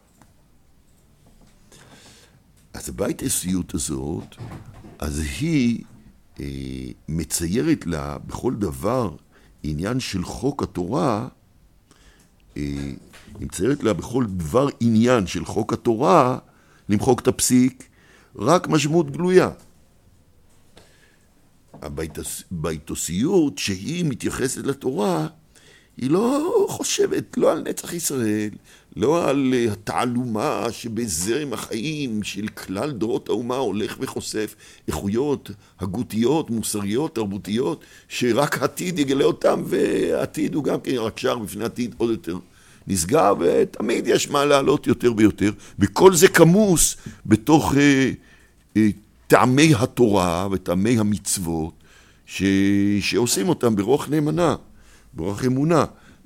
Speaker 1: אז הבית הסיוט הזאת, אז היא מציירת לה בכל דבר עניין של חוק התורה, היא מציירת לה בכל דבר עניין של חוק התורה, למחוק את הפסיק, רק משמעות גלויה. הביתוסיות שהיא מתייחסת לתורה, היא לא חושבת, לא על נצח ישראל, לא על התעלומה שבזרם החיים של כלל דורות האומה הולך וחושף איכויות הגותיות, מוסריות, תרבותיות, שרק העתיד יגלה אותם, והעתיד הוא גם כן רק שער בפני העתיד עוד יותר נסגר, ותמיד יש מה לעלות יותר ויותר, וכל זה כמוס בתוך טעמי התורה וטעמי המצוות, שעושים אותם ברוח נאמנה, ברוח אמונה,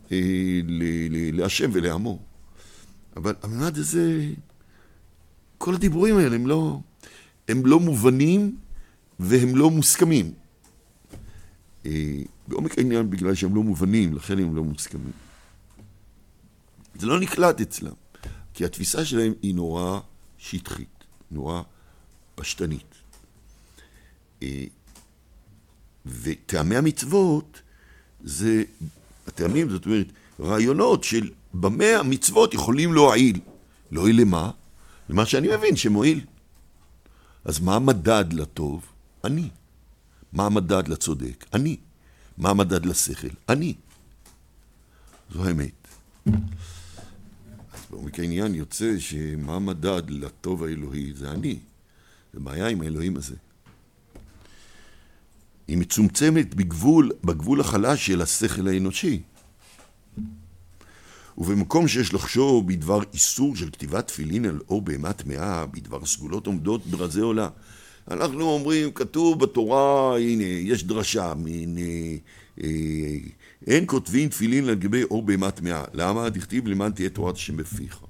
Speaker 1: להשם ולעמו. אבל הממד הזה, כל הדיבורים האלה הם לא מובנים והם לא מוסכמים. בעומק העניין בגלל שהם לא מובנים, לכן הם לא מוסכמים. זה לא נקלט אצלם, כי התפיסה שלהם היא נורא שטחית, נורא פשטנית. וטעמי המצוות, זה, הטעמים, זאת אומרת, רעיונות של במה המצוות יכולים להועיל. להועיל למה? למה שאני מבין שמועיל. אז מה המדד לטוב? אני. מה המדד לצודק? אני. מה המדד לשכל? אני. זו האמת. אז בעומק העניין יוצא שמה המדד לטוב האלוהי? זה אני. זה בעיה עם האלוהים הזה. היא מצומצמת בגבול החלש של השכל האנושי. ובמקום שיש לחשוב בדבר איסור של כתיבת תפילין על אור בהמה טמאה, בדבר סגולות עומדות ברזי עולה, אנחנו אומרים, כתוב בתורה, הנה, יש דרשה, אין כותבים תפילין לגבי אור בהמה טמאה. למה? דכתיב למען תהיה תורת השם בפיך.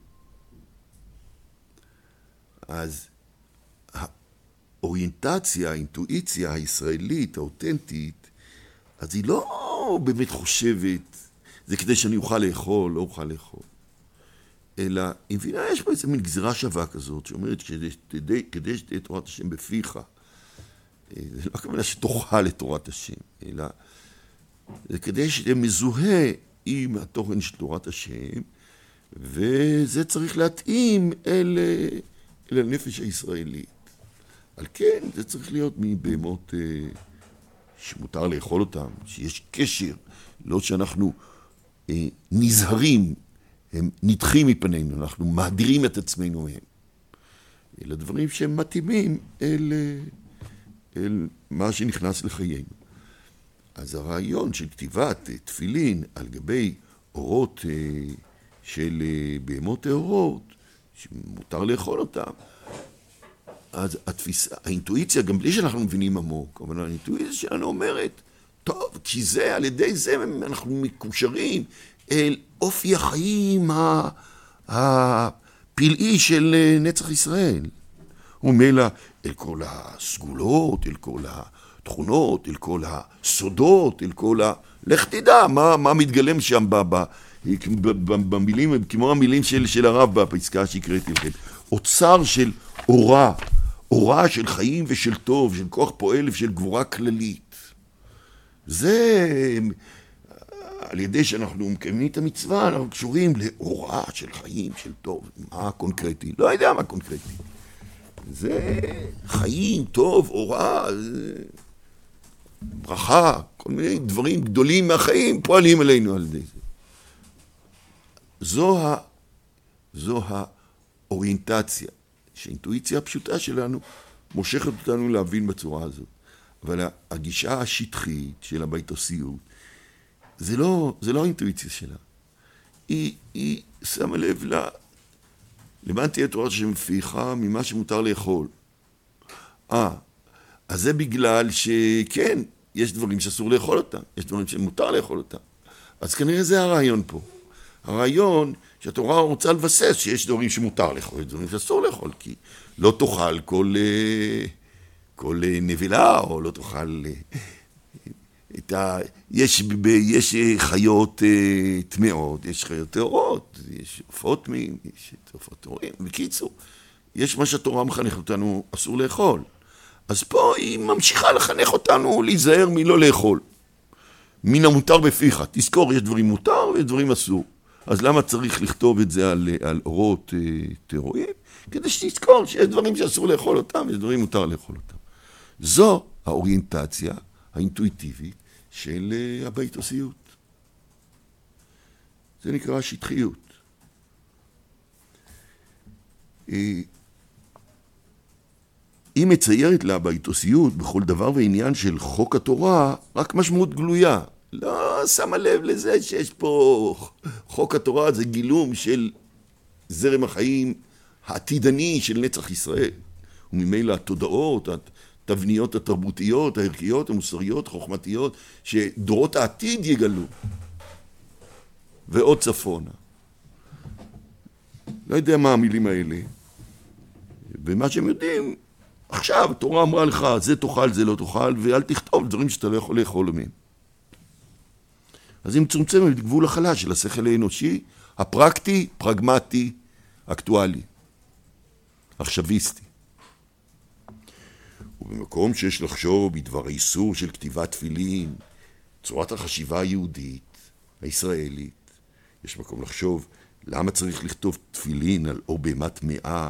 Speaker 1: אז האוריינטציה, האינטואיציה הישראלית, האותנטית, אז היא לא באמת חושבת, זה כדי שאני אוכל לאכול, לא אוכל לאכול. אלא, אם מבינה, יש פה איזו מין גזירה שווה כזאת, שאומרת, כדי שתהיה תורת השם בפיך, זה לא הכוונה שתאכל את תורת השם, אלא, זה כדי שתהיה מזוהה עם התוכן של תורת השם, וזה צריך להתאים אל הנפש הישראלית. על כן, זה צריך להיות מבהמות שמותר לאכול אותם, שיש קשר, לא שאנחנו נזהרים, הם נדחים מפנינו, אנחנו מהדירים את עצמנו מהם. אלה דברים שהם מתאימים אל מה שנכנס לחיינו. אז הרעיון של כתיבת תפילין על גבי אורות של בהמות טהורות, שמותר לאכול אותם, אז התפיסה, האינטואיציה, גם בלי שאנחנו מבינים עמוק, אבל האינטואיציה שלנו אומרת, טוב, כי זה, על ידי זה אנחנו מקושרים אל אופי החיים הפלאי של נצח ישראל. ומילא אל כל הסגולות, אל כל התכונות, אל כל הסודות, אל כל לך תדע, מה מתגלם שם במילים, כמו המילים של הרב בפסקה שהקראתי לכם. אוצר של אורה של חיים ושל טוב, של כוח פועל ושל גבורה כללית. זה, על ידי שאנחנו מקיימים את המצווה, אנחנו קשורים להוראה של חיים, של טוב. מה קונקרטי? לא יודע מה קונקרטי. זה חיים, טוב, הוראה, ברכה, כל מיני דברים גדולים מהחיים פועלים עלינו על ידי זה. זו האוריינטציה, שהאינטואיציה הפשוטה שלנו מושכת אותנו להבין בצורה הזאת. אבל הגישה השטחית של הביתוסיות, זה לא האינטואיציה שלה. היא שמה לב למען תהיה תורת השם בפיך ממה שמותר לאכול. אז זה בגלל שכן, יש דברים שאסור לאכול אותם, יש דברים שמותר לאכול אותם. אז כנראה זה הרעיון פה. הרעיון שהתורה רוצה לבסס שיש דברים שמותר לאכול, יש דברים שאסור לאכול, כי לא תאכל כל נבלה, או לא תאכל יש חיות טמאות, יש חיות טהורות, יש עופות מין, יש עופות טהורים. בקיצור, יש מה שהתורה מחנך אותנו, אסור לאכול. אז פה היא ממשיכה לחנך אותנו להיזהר מלא לאכול. מן המותר בפיך. תזכור, יש דברים מותר ויש דברים אסור. אז למה צריך לכתוב את זה על אורות טהורים? כדי שתזכור שיש דברים שאסור לאכול אותם ויש דברים מותר לאכול אותם. זו האוריינטציה האינטואיטיבית של הביתוסיות. זה נקרא שטחיות. היא מציירת לה ביתוסיות בכל דבר ועניין של חוק התורה רק משמעות גלויה. לא שמה לב לזה שיש פה חוק התורה, זה גילום של זרם החיים העתידני של נצח ישראל. וממילא התודעות, התבניות התרבותיות, הערכיות, המוסריות, חוכמתיות, שדורות העתיד יגלו. ועוד צפונה. לא יודע מה המילים האלה. ומה שהם יודעים, עכשיו התורה אמרה לך, זה תאכל, זה לא תאכל, ואל תכתוב דברים שאתה לא יכול לאכול מהם. אז היא מצומצמת בגבול החלש של השכל האנושי, הפרקטי, פרגמטי, אקטואלי, עכשוויסטי. ובמקום שיש לחשוב בדבר האיסור של כתיבת תפילין, צורת החשיבה היהודית, הישראלית, יש מקום לחשוב למה צריך לכתוב תפילין על או בהמת טמאה.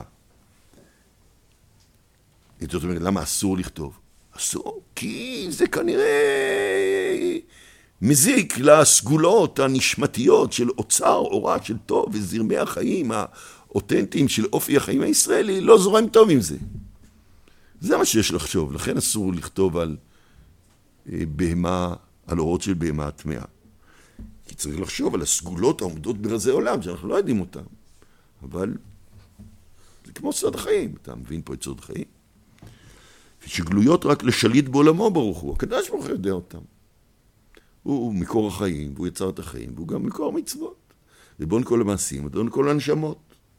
Speaker 1: זאת אומרת, למה אסור לכתוב? אסור, כי זה כנראה מזיק לסגולות הנשמתיות של אוצר, אורה של טוב, וזרמי החיים האותנטיים של אופי החיים הישראלי, לא זורם טוב עם זה. זה מה שיש לחשוב, לכן אסור לכתוב על בהמה, על אורות של בהמה טמאה. כי צריך לחשוב על הסגולות העומדות ברזי עולם, שאנחנו לא יודעים אותם. אבל זה כמו סוד החיים, אתה מבין פה את סוד החיים? שגלויות רק לשליט בעולמו ברוך הוא, הקדוש ברוך הוא יודע אותם. הוא מקור החיים, והוא יצר את החיים, והוא גם מקור מצוות. ובון כל המעשים, ובון כל הנשמות.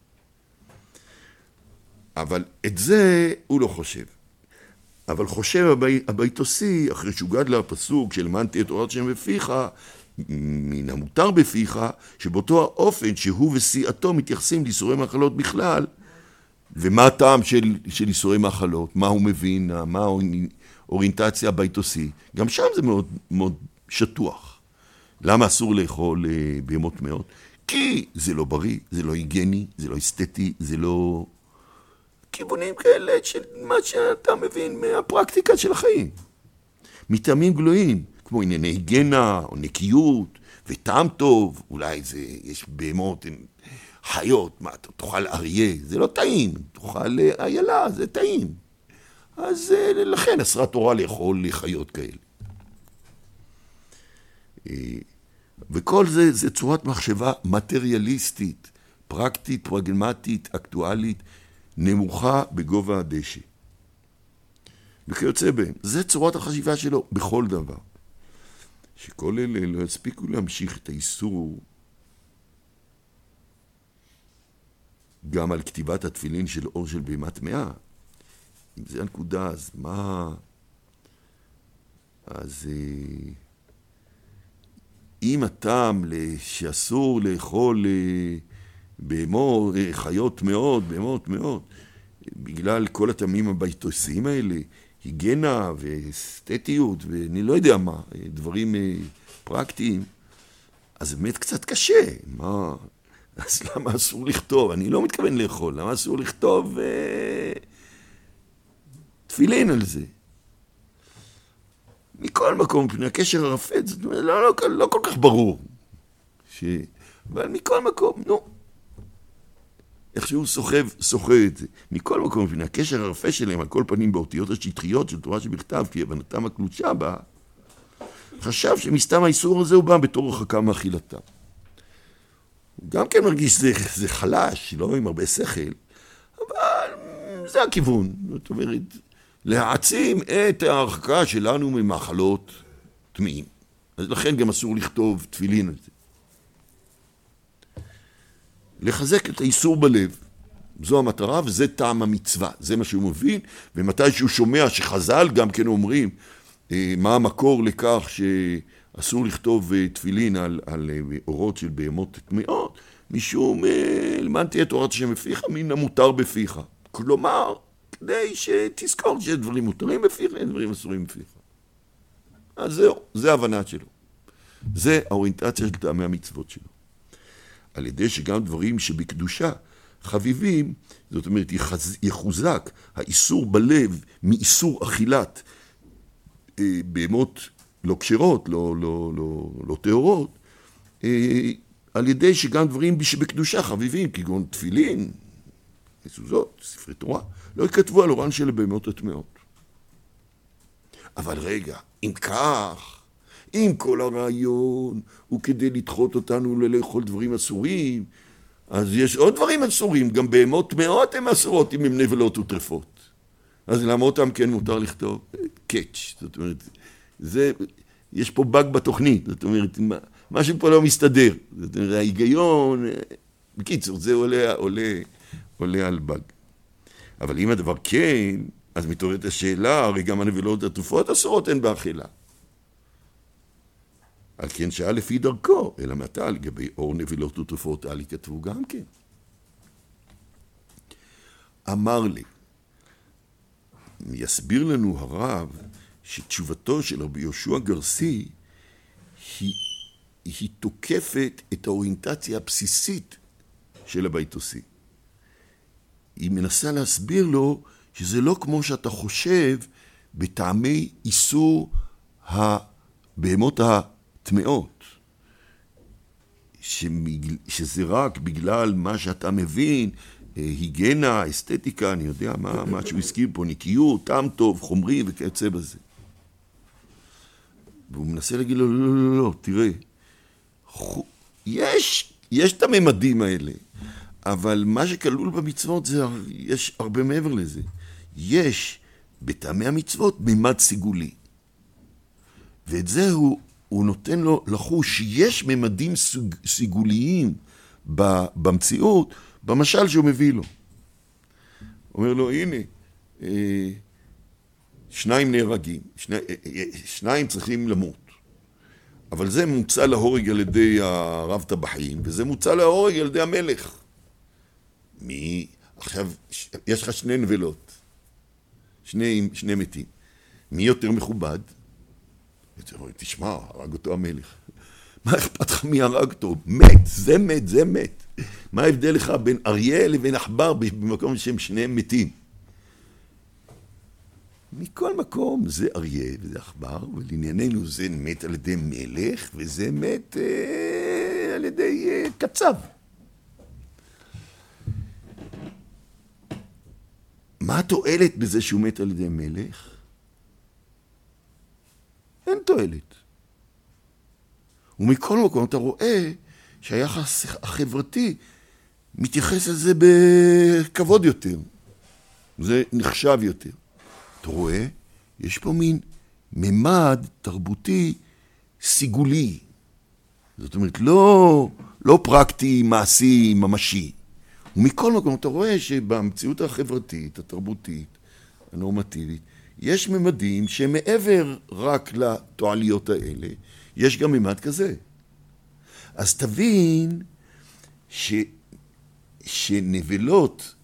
Speaker 1: אבל את זה הוא לא חושב. אבל חושב הביתוסי, אחרי שהוגד לה הפסוק של למען תהיה תורת השם בפיך, מן המותר בפיך, שבאותו האופן שהוא וסיעתו מתייחסים לאיסורי מאכלות בכלל, ומה הטעם של איסורי מאכלות, מה הוא מבין, מה האוריינטציה הביתוסי, גם שם זה מאוד, מאוד שטוח. למה אסור לאכול בהמות טמאות? כי זה לא בריא, זה לא היגייני, זה לא אסתטי, זה לא כיוונים כאלה של מה שאתה מבין מהפרקטיקה של החיים. מטעמים גלויים, כמו ענייני היגיינה או נקיות וטעם טוב, אולי זה, יש בהמות חיות, מה, תאכל אריה, זה לא טעים, תאכל איילה, זה טעים. אז לכן אסרה תורה לאכול חיות כאלה. וכל זה, זה צורת מחשבה מטריאליסטית, פרקטית, פרגמטית, אקטואלית, נמוכה בגובה הדשא. וכיוצא בהם, זה צורת החשיבה שלו בכל דבר. שכל אלה לא יספיקו להמשיך את האיסור גם על כתיבת התפילין של אור של בהמת טמאה. אם זה הנקודה, אז מה? אז אם הטעם שאסור לאכול בהמות, חיות טמאות, בהמות טמאות, בגלל כל הטעמים הביתוסיים האלה, היגיינה ואסתטיות ואני לא יודע מה, דברים פרקטיים, אז באמת קצת קשה. אז למה אסור לכתוב? אני לא מתכוון לאכול. למה אסור לכתוב תפילין על זה? מכל מקום, מפני הקשר הרפד, זאת אומרת, לא כל כך ברור. אבל מכל מקום, איכשהו סוחב את זה. מכל מקום, מפני הקשר הרפה שלהם, על כל פנים באותיות השטחיות של תורה שבכתב, כי הבנתם הקלושה בה, חשב שמסתם האיסור הזה הוא בא בתור רחקה מאכילתם. הוא גם כן מרגיש שזה חלש, לא עם הרבה שכל, אבל זה הכיוון. זאת אומרת, להעצים את ההרחקה שלנו ממאכלות טמאים. אז לכן גם אסור לכתוב תפילין על זה. לחזק את האיסור בלב. זו המטרה וזה טעם המצווה. זה מה שהוא מבין, ומתי שהוא שומע שחז"ל גם כן אומרים מה המקור לכך שאסור לכתוב תפילין על אורות של בהמות טמאות, משום למען תהיה תורת השם בפיך, מן המותר בפיך. כלומר, כדי שתזכור שיש דברים מותרים בפיך, אין דברים אסורים בפיך. אז זהו, זה ההבנה שלו. זה האוריינטציה של טעמי המצוות שלו. על ידי שגם דברים שבקדושה חביבים, זאת אומרת, יחוזק האיסור בלב מאיסור אכילת בהמות לא כשרות, לא טהורות, על ידי שגם דברים שבקדושה חביבים, כגון תפילין, מזוזות, ספרי תורה, לא יכתבו על אורן של הבהמות הטמאות. אבל רגע, אם כך, אם כל הרעיון הוא כדי לדחות אותנו לאכול דברים אסורים, אז יש עוד דברים אסורים, גם בהמות טמאות הן אסורות אם הן נבלות וטרפות. אז למה אותם כן מותר לכתוב? קאץ', זאת אומרת, יש פה באג בתוכנית, זאת אומרת, משהו פה לא מסתדר. זאת אומרת, ההיגיון, בקיצור, זה עולה על באג. אבל אם הדבר כן, אז מתעוררת השאלה, הרי גם הנבלות הטרפות אסורות הן באכילה. על כן שעה לפי דרכו, אלא מעתה לגבי אור נבלות וטרפות אל יכתבו גם כן. אמר לי, יסביר לנו הרב שתשובתו של רבי יהושע גרסי היא תוקפת את האוריינטציה הבסיסית של הבייתוסי. היא מנסה להסביר לו שזה לא כמו שאתה חושב בטעמי איסור הבהמות הטמאות, שזה רק בגלל מה שאתה מבין, היגנה, אסתטיקה, אני יודע מה שהוא הזכיר פה, נקיות, טעם טוב, חומרי וכיוצא בזה. והוא מנסה להגיד לו, לא, תראה, יש את הממדים האלה, אבל מה שכלול במצוות יש הרבה מעבר לזה. יש בטעמי המצוות ממד סיגולי. ואת זה הוא נותן לו לחוש שיש ממדים סיגוליים במציאות, במשל שהוא מביא לו. אומר לו, הנה, שניים נהרגים, שניים צריכים למות. אבל זה מוצא להורג על ידי הרב טבחים, וזה מוצא להורג על ידי המלך. עכשיו, יש לך שני נבלות, שני מתים. מי יותר מכובד? תשמע, הרג אותו המלך. מה אכפת לך מי הרג אותו? מת, זה מת. מה ההבדל לך בין אריה לבין עכבר במקום שהם שניהם מתים? מכל מקום זה אריה וזה עכבר, ולענייננו זה מת על ידי מלך, וזה מת על ידי קצב. מה התועלת בזה שהוא מת על ידי מלך? אין תועלת. ומכל מקום אתה רואה שהיחס החברתי מתייחס לזה בכבוד יותר. זה נחשב יותר. אתה רואה? יש פה מין ממד תרבותי סיגולי. זאת אומרת, לא פרקטי, מעשי, ממשי. ומכל מקום אתה רואה שבמציאות החברתית, התרבותית, הנורמטיבית, יש ממדים שמעבר רק לתועליות האלה, יש גם ממד כזה. אז תבין שנבלות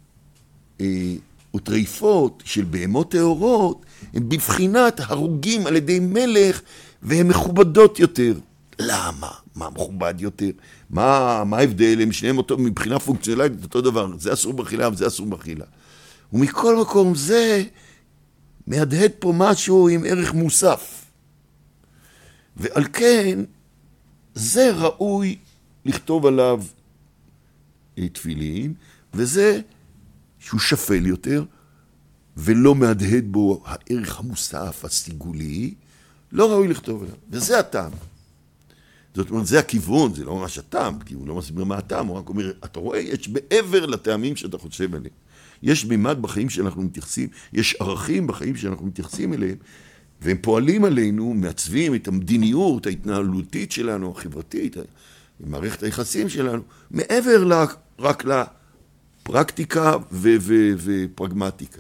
Speaker 1: וטריפות של בהמות טהורות, הן בבחינת הרוגים על ידי מלך, והן מכובדות יותר. למה? מה מכובד יותר? מה ההבדל? הם שניהם אותו, מבחינה פונקציונלית אותו דבר, זה אסור באכילה וזה אסור באכילה. ומכל מקום זה מהדהד פה משהו עם ערך מוסף. ועל כן זה ראוי לכתוב עליו תפילין, וזה שהוא שפל יותר, ולא מהדהד בו הערך המוסף, הסיגולי, לא ראוי לכתוב עליו. וזה הטעם. זאת אומרת, זה הכיוון, זה לא ממש הטעם, כי הוא לא מסביר מה הטעם, הוא רק אומר, אתה רואה, יש מעבר לטעמים שאתה חושב עליהם. יש מימד בחיים שאנחנו מתייחסים, יש ערכים בחיים שאנחנו מתייחסים אליהם, והם פועלים עלינו, מעצבים את המדיניות ההתנהלותית שלנו, החברתית, מערכת היחסים שלנו, מעבר רק לפרקטיקה ופרגמטיקה,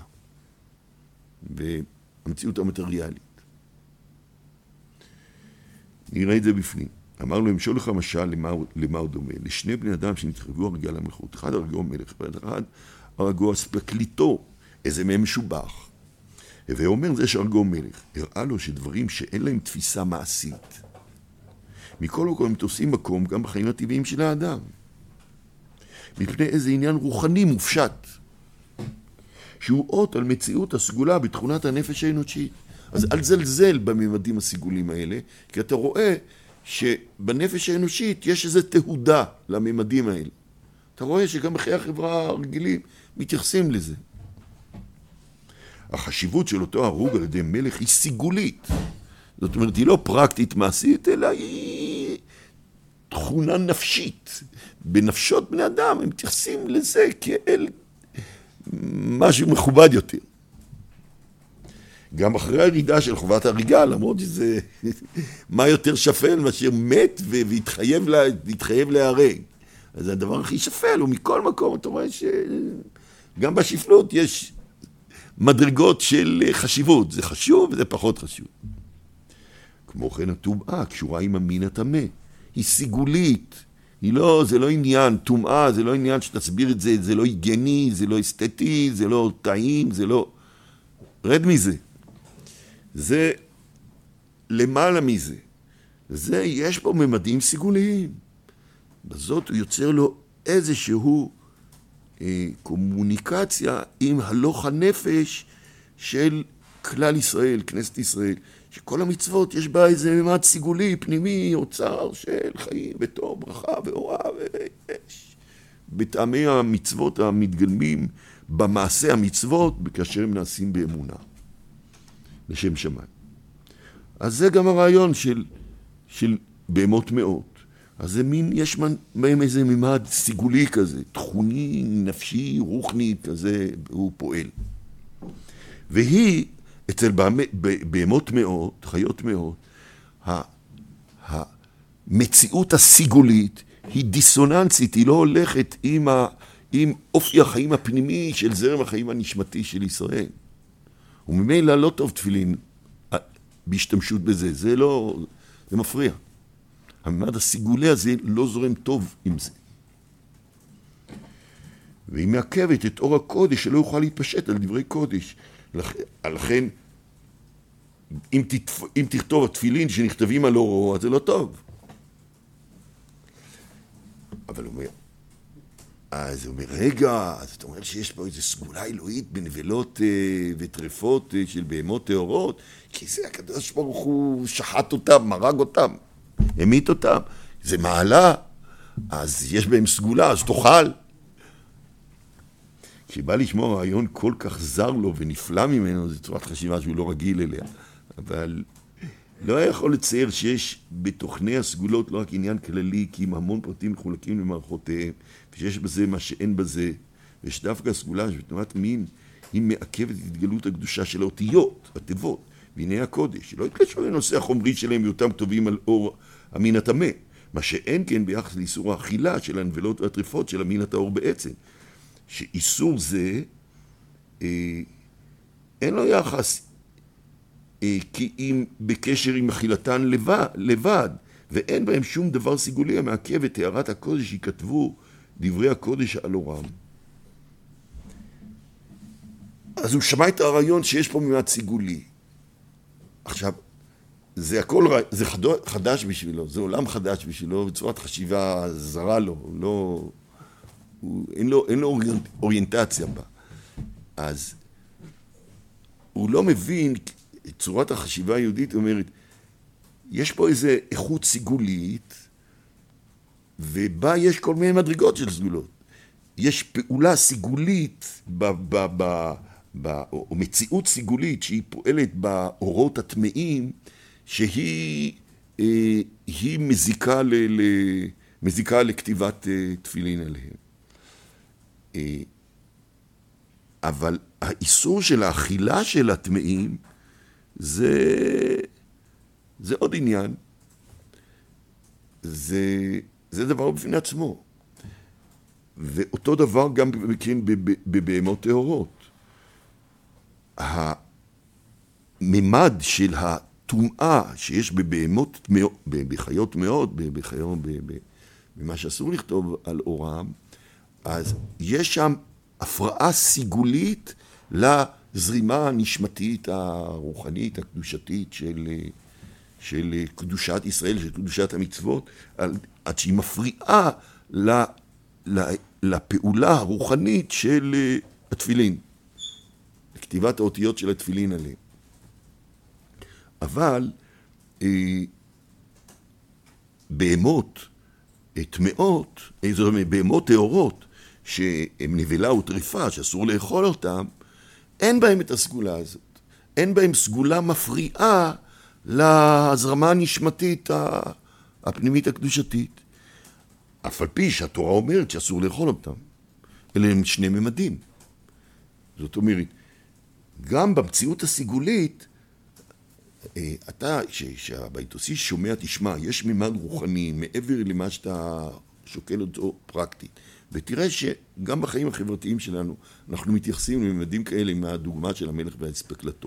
Speaker 1: והמציאות המטריאלית. נראה את זה בפנים. אמר לו, אמשול לך משל למה הוא דומה. לשני בני אדם שנתחייבו הרגע למלכות. אחד הרגו מלך, ואחד הרגו אספקליטו. איזה מהם משובח. ואומר זה שהרגו מלך. הראה לו שדברים שאין להם תפיסה מעשית. מכל מקום הם תופסים מקום גם בחיים הטבעיים של האדם. מפני איזה עניין רוחני מופשט. שהוא אות על מציאות הסגולה בתכונת הנפש האנושית. אז אל זלזל בממדים הסגולים האלה, כי אתה רואה שבנפש האנושית יש איזו תהודה לממדים האלה. אתה רואה שגם בחיי החברה הרגילים מתייחסים לזה. החשיבות של אותו הרוג על ידי מלך היא סיגולית. זאת אומרת, היא לא פרקטית מעשית, אלא היא תכונה נפשית. בנפשות בני אדם הם מתייחסים לזה כאל משהו מכובד יותר. גם אחרי הירידה של חובת הריגה, למרות שזה מה יותר שפל מאשר מת והתחייב להיהרג. אז זה הדבר הכי שפל, ומכל מקום אתה רואה שגם בשפלות יש מדרגות של חשיבות. זה חשוב וזה פחות חשוב. כמו כן הטומאה קשורה עם המין הטמא. היא סיגולית. זה לא עניין, טומאה זה לא עניין שתסביר את זה, זה לא היגייני, זה לא אסתטי, זה לא טעים, זה לא... רד מזה. זה למעלה מזה. יש פה ממדים סיגוליים. בזאת הוא יוצר לו איזשהו קומוניקציה עם הלוך הנפש של כלל ישראל, כנסת ישראל, שכל המצוות יש בה איזה ממד סיגולי, פנימי, אוצר של חיים וטוב, ברכה ואורה ויש. בטעמי המצוות המתגלמים במעשה המצוות, כאשר הם נעשים באמונה. לשם שמיים. אז זה גם הרעיון של בהמות מאות. אז זה יש בהם איזה ממד סיגולי כזה, תכוני, נפשי, רוחני כזה, הוא פועל. והיא, אצל בהמות מאות, חיות מאות, המציאות הסיגולית היא דיסוננסית, היא לא הולכת עם אופי החיים הפנימי של זרם החיים הנשמתי של ישראל. וממילא לא טוב תפילין בהשתמשות בזה, זה מפריע. הממד הסיגולי הזה לא זורם טוב עם זה. והיא מעכבת את אור הקודש שלא יוכל להתפשט על דברי קודש. לכן, אם תכתוב התפילין שנכתבים על אורו, אז זה לא טוב. אבל הוא אומר, אז הוא אומר, רגע, אז אתה אומר שיש פה איזו סגולה אלוהית בנבלות וטרפות של בהמות טהורות, כי זה הקדוש ברוך הוא שחט אותם, מרג אותם, המית אותם, זה מעלה, אז יש בהם סגולה, אז תאכל. כשבא לשמוע רעיון כל כך זר לו ונפלא ממנו, זו צורת חשיבה שהוא לא רגיל אליה, אבל לא היה יכול לצייר שיש בתוכני הסגולות לא רק עניין כללי, כי עם המון פרטים מחולקים למערכותיהם, ושיש בזה מה שאין בזה, ויש דווקא הסגולה שבתנועת מין, היא מעכבת את התגלות הקדושה של האותיות, התיבות, בעיני הקודש, שלא יתקשו לנושא החומרי שלהם בהיותם כתובים על אור המין הטמא, מה שאין כן ביחס לאיסור האכילה של הנבלות והטרפות של המין הטהור בעצם, שאיסור זה אין לו יחס כי אם בקשר עם אכילתן לבד, ואין בהם שום דבר סיגולי המעכב את הערת הקודש שכתבו דברי הקודש על אורם. אז הוא שמע את הרעיון שיש פה ממד סיגולי. עכשיו, זה הכל, זה חדש בשבילו, זה עולם חדש בשבילו, בצורת חשיבה זרה לו, אין לו אוריינטציה בה. אז הוא לא מבין, צורת החשיבה היהודית אומרת, יש פה איזו איכות סיגולית, ובה יש כל מיני מדרגות של סגולות. יש פעולה סיגולית, או מציאות סיגולית, שהיא פועלת באורות הטמאים, שהיא מזיקה לכתיבת תפילין עליהם. אבל האיסור של האכילה של הטמאים, זה עוד עניין. זה דבר בפני עצמו. ואותו דבר גם בבהמות טהורות. הממד של הטומאה שיש בבהמות, בחיות מאוד, במה שאסור לכתוב על אורם, אז יש שם הפרעה סיגולית לזרימה הנשמתית, הרוחנית, הקדושתית של קדושת ישראל, של קדושת המצוות, עד שהיא מפריעה לפעולה הרוחנית של התפילין, לכתיבת האותיות של התפילין עליהם. אבל בהמות טמאות, בהמות טהורות, שהן נבלה וטריפה, שאסור לאכול אותן, אין בהם את הסגולה הזאת. אין בהם סגולה מפריעה להזרמה הנשמתית הפנימית הקדושתית. אף על פי שהתורה אומרת שאסור לאכול אותם. אלה הם שני ממדים. זאת אומרת, גם במציאות הסיגולית, אתה, שהבייתוסי שומע, תשמע, יש ממד רוחני מעבר למה שאתה שוקל אותו פרקטית. ותראה שגם בחיים החברתיים שלנו, אנחנו מתייחסים לממדים כאלה מהדוגמה של המלך והאספקלטור.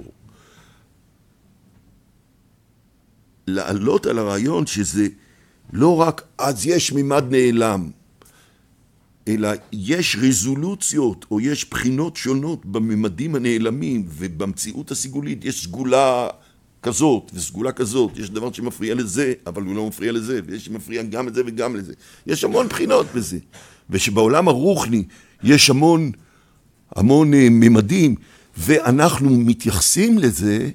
Speaker 1: לעלות על הרעיון שזה לא רק אז יש ממד נעלם, אלא יש רזולוציות או יש בחינות שונות בממדים הנעלמים, ובמציאות הסיגולית יש סגולה כזאת וסגולה כזאת. יש דבר שמפריע לזה, אבל הוא לא מפריע לזה, ויש שמפריע גם לזה וגם לזה. יש המון בחינות בזה. ושבעולם הרוחני יש המון ממדים, ואנחנו מתייחסים לזה,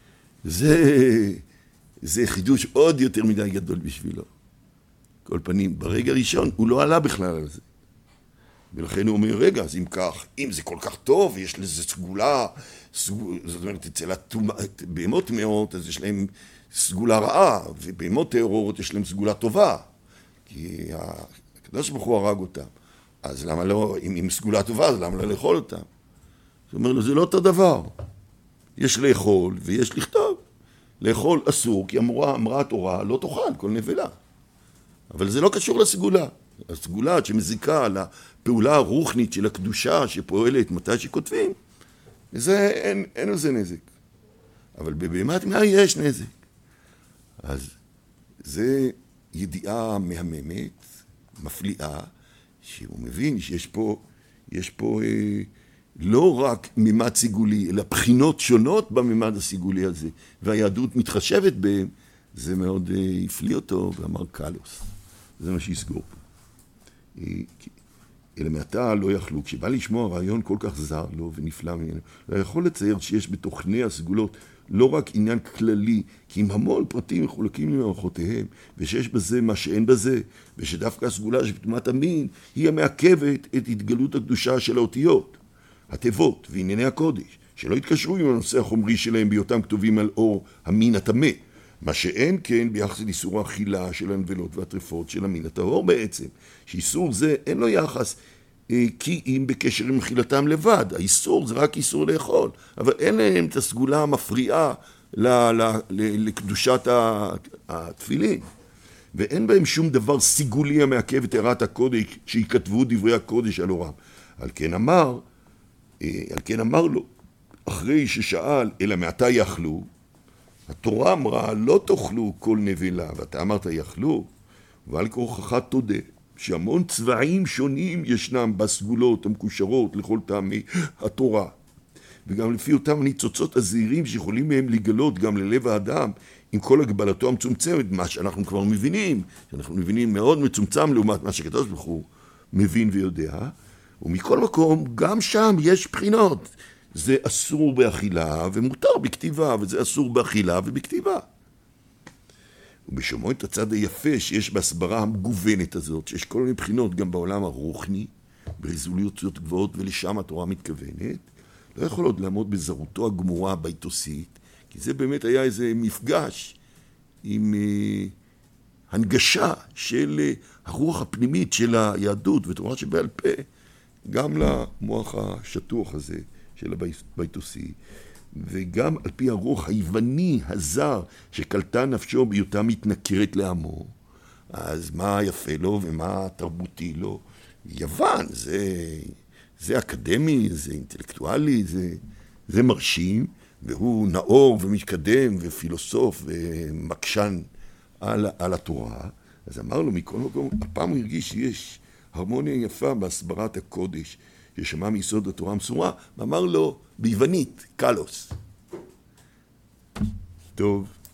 Speaker 1: זה חידוש עוד יותר מדי גדול בשבילו. כל פנים, ברגע הראשון הוא לא עלה בכלל על זה. ולכן הוא אומר, רגע, אז אם כך, אם זה כל כך טוב, יש לזה סגולה, זאת אומרת, אצל בהמות טמאות, אז יש להם סגולה רעה, ובהמות טהורות יש להם סגולה טובה, כי הקדוש ברוך הוא הרג אותם. אז למה לא, אם סגולה טובה, אז למה לא לאכול אותם? זאת אומרת, זה לא אותו דבר. יש לאכול ויש לכתוב. לאכול אסור, כי אמרה התורה, לא תאכל כל נבלה. אבל זה לא קשור לסגולה. הסגולה שמזיקה לפעולה הרוחנית של הקדושה שפועלת מתי שכותבים, זה אין לזה נזק. אבל בבהמה טמאה יש נזק. אז זה ידיעה מהממת, מפליאה, שהוא מבין שיש פה לא רק ממד סיגולי, אלא בחינות שונות בממד הסיגולי הזה, והיהדות מתחשבת בהם. זה מאוד הפליא אותו, ואמר קלוס. זה מה שיסגור פה. אלא מעתה לא יכלו, כשבא לשמוע רעיון כל כך זר לו ונפלא ממנו, לא יכול לצייר שיש בתוכני הסגולות לא רק עניין כללי, כי עם המון פרטים מחולקים למערכותיהם, ושיש בזה מה שאין בזה, ושדווקא הסגולה שבטומאת המין היא המעכבת את התגלות הקדושה של האותיות, התיבות וענייני הקודש, שלא יתקשרו עם הנושא החומרי שלהם בהיותם כתובים על אור המין הטמא, מה שאין כן ביחס לאיסור האכילה של הנבלות והטרפות של המין הטהור בעצם, שאיסור זה אין לו יחס כי אם בקשר עם אכילתם לבד, האיסור זה רק איסור לאכול, אבל אין להם את הסגולה המפריעה לקדושת התפילין, ואין בהם שום דבר סיגולי המעכב את טהרת הקודש שייכתבו דברי הקודש על אורם. על כן אמר לו, אחרי ששאל, אלא מעתה יכלו, התורה אמרה, לא תאכלו כל נבלה, ואתה אמרת יכלו, ועל כורחך תודה, שהמון צבעים שונים ישנם בסגולות המקושרות לכל טעמי התורה. וגם לפי אותם הניצוצות הזעירים שיכולים מהם לגלות גם ללב האדם, עם כל הגבלתו המצומצמת, מה שאנחנו כבר מבינים, שאנחנו מבינים מאוד מצומצם לעומת מה שקדוש ברוך הוא מבין ויודע, ומכל מקום, גם שם יש בחינות. זה אסור באכילה ומותר בכתיבה, וזה אסור באכילה ובכתיבה. ובשומעו את הצד היפה שיש בהסברה המגוונת הזאת, שיש כל מיני בחינות גם בעולם הרוחני, ברזולוציות גבוהות, ולשם התורה מתכוונת, לא יכול עוד לעמוד בזרותו הגמורה הביתוסית, כי זה באמת היה איזה מפגש עם הנגשה של הרוח הפנימית של היהדות ותורה שבעל פה, גם למוח השטוח הזה של הביתוסי, וגם על פי הרוח היווני הזר שקלטה נפשו בהיותה מתנכרת לעמו. אז מה יפה לו ומה תרבותי לו? יוון, זה אקדמי, זה אינטלקטואלי, זה מרשים, והוא נאור ומתקדם ופילוסוף ומקשן על התורה. אז אמר לו מכל מקום, הפעם הוא הרגיש שיש הרמוניה יפה בהסברת הקודש, ששמע מיסוד התורה המסורה, ואמר לו ביוונית, קלוס. טוב.